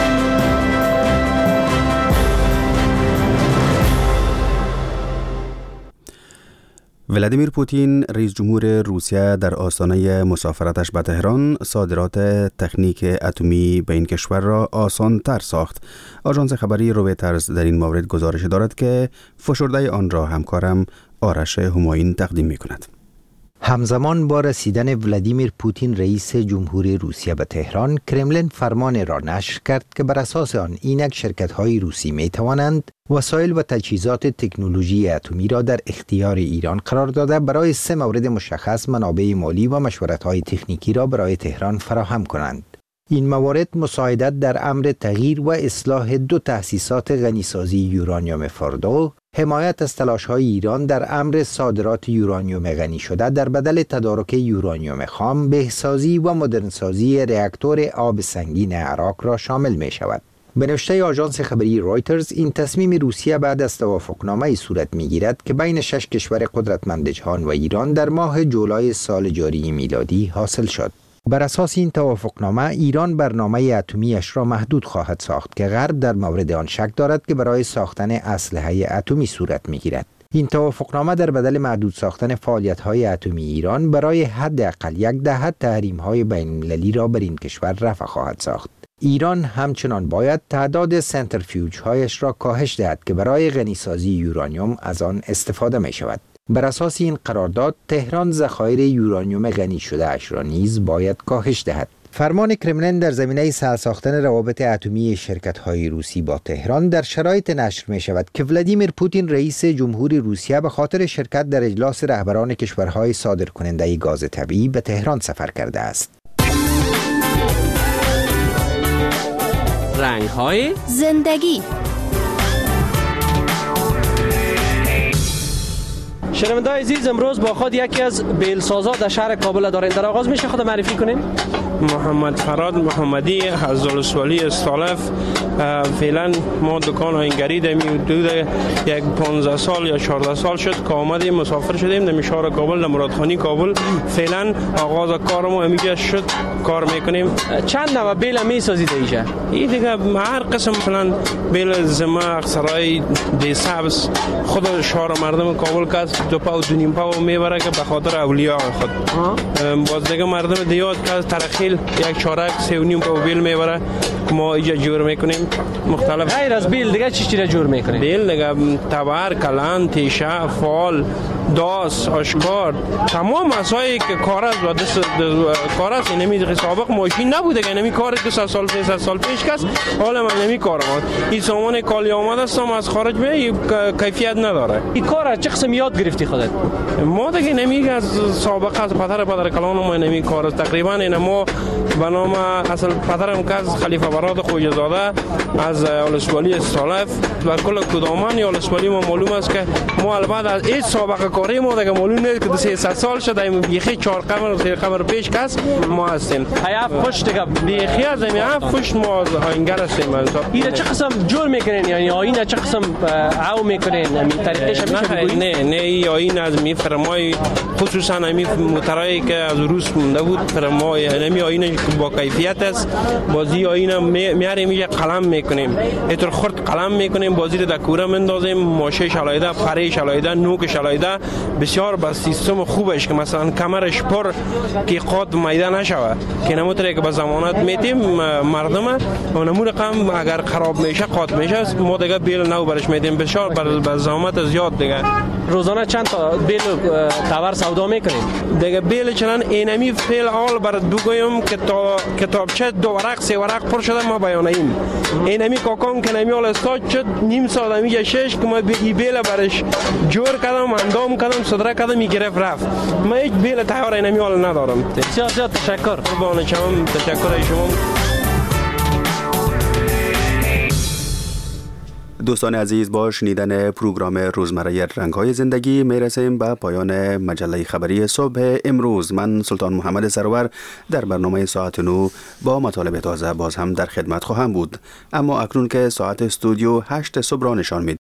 ولادیمیر پوتین رئیس جمهور روسیه در آستانه مسافرتش به تهران صادرات تکنیک اتمی به این کشور را آسان‌تر ساخت. آژانس خبری رویترز در این مورد گزارش دارد که فشرده آن را همکارم آرش همایون تقدیم می‌کند. همزمان با رسیدن ولادیمیر پوتین رئیس جمهوری روسیه به تهران، کرملین فرمان را نشر کرد که بر اساس آن اینک شرکت‌های روسی می‌توانند وسایل و تجهیزات تکنولوژی اتمی را در اختیار ایران قرار داده برای 3 مورد مشخص منابع مالی و مشورت‌های تکنیکی را برای تهران فراهم کنند. این موارد مساعدت در امر تغییر و اصلاح 2 تأسیسات غنیسازی یورانیوم فاردو، حمایت از تلاش‌های ایران در امر صادرات یورانیوم غنی شده در بدل تدارک یورانیوم خام، بهسازی و مدرنسازی راکتور آب سنگین عراق را شامل می شود. به نوشته آژانس خبری رویترز، این تصمیم روسیه بعد از توافقنامه‌ای صورت می‌گیرد که بین 6 کشور قدرتمند جهان و ایران در ماه جولای سال جاری میلادی حاصل شد. بر اساس این توافقنامه، ایران برنامه اتمیش را محدود خواهد ساخت که غرب در مورد آن شک دارد که برای ساختن اسلحه اتمی صورت می‌گیرد. این توافقنامه در بدل محدود ساختن فعالیت‌های اتمی ایران برای حداقل 1 دهه تحریم‌های بین‌المللی را بر این کشور رفع خواهد ساخت. ایران همچنان باید تعداد سنترفیوژهایش را کاهش دهد که برای غنیسازی یورانیوم از آن استفاده می شود. بر اساس این قرارداد، تهران ذخایر یورانیوم غنی شده اش را نیز باید کاهش دهد. فرمان کرملین در زمینه سرساختن روابط اتمی شرکت‌های روسی با تهران در شرایط نشر می شود که ولادیمیر پوتین رئیس جمهوری روسیه به خاطر شرکت در اجلاس رهبران کشورهای صادرکننده گاز طبیعی به تهران سفر کرده است. رنگ‌های زندگی. شنونده‌های عزیز، امروز با خود یکی از بیلسازا در شهر کابل داریم. در آغاز میشه خود معرفی کنین؟ محمد فراد محمدی از زلسوالی استالف. فعلا ما دکان آینگری داریم. حدود یک 15 سال یا 14 سال شد که آمدیم مسافر شدیم در شهر کابل، در مرادخانی کابل. فعلا آغاز کار ما اینجا شد، کار میکنیم. چند نوع بیل میسازید اینجا؟ این دیگه هر قسم، مثلا بیل زما سرای دی سبز خود شهر مردم کابل کس 2 پا و 2.5 پا میبره که به خاطر اولیاء خود. باز دیگه مردم دیاد که ترخی بیل یک چارک 3.5 پا بیل میبره ما اینجا جور میکنیم مختلف. غیر از بیل دیگه چی را جور میکنیم؟ بیل دیگه تبر، کلان، تیشه، فال، داس، آشکار، تمام مسائلی که کار است و دست کار است. اینمی سابق ماشین نبوده که اینمی کار 200 سال 300 سال پیش کس حالا من اینمی کار این سامان کالی آمده است از خارج به کیفیت نداره. این کار چه قسم یاد گرفتی خودت؟ ما دیگه اینمی از سابقه از پدر کلان ما اینمی کار است. تقریبا این ما به نام اصل پدرم که از خلیفه براد خوجه زاده از ولسوالی استالف و کل کدامان یا ولسوالی ما معلوم است که ما البته از این سابقه کاری ما دیگه معلوم نیست که 300 سال شده این بیخی 4 قمر و 3 قمر پیش کس ما هستیم. هیاف پشت دیگه بیخی از این پشت ما آینگر هستیم. این چه قسم جور میکنین یعنی آینه چه قسم عو میکنین همین طریقش میشه؟ نه این از میفرمای خصوصا همین موترایی که از روس مونده بود فرمای همین آینه با کیفیت است. بازی آینه میاریم یه قلم میکنیم اینطور خرد قلم میکنیم بازی رو در کوره مندازیم ماشه شلایده پره شلایده نوک شلایده بسیار با سیستم خوبش که مثلا کمرش پر که قاد میده نشوه که نموتره که به ضمانت میتیم مردم و نمون رقم اگر خراب میشه قاد میشه ما دیگه بیل نو برش میدیم بسیار به ضمانت زیاد دیگه. روزانه چند تا بیل تاور سودا میکنیم دیگه بیل چنان اینمی فعل اول برات بگویم که تا کتابچه 2 ورق 3 ورق پر شده ما بیانیم اینمی کاکام که نمیال استاد شد نیم ساعت میگه 6 که ما این بیل برش جور کردم اندام کردم صدره کردم میگرفت رفت ما هیچ بیل تیار اینمی حال ندارم. بسیار زیاد تشکر. قربان شما تشکر شما. دوستان عزیز با شنیدن پروگرام روزمره رنگ‌های زندگی میرسیم به پایان مجله خبری صبح امروز. من سلطان محمد سرور در برنامه ساعت 9 با مطالب تازه باز هم در خدمت خواهم بود. اما اکنون که ساعت استودیو 8 صبح را نشان می‌دهد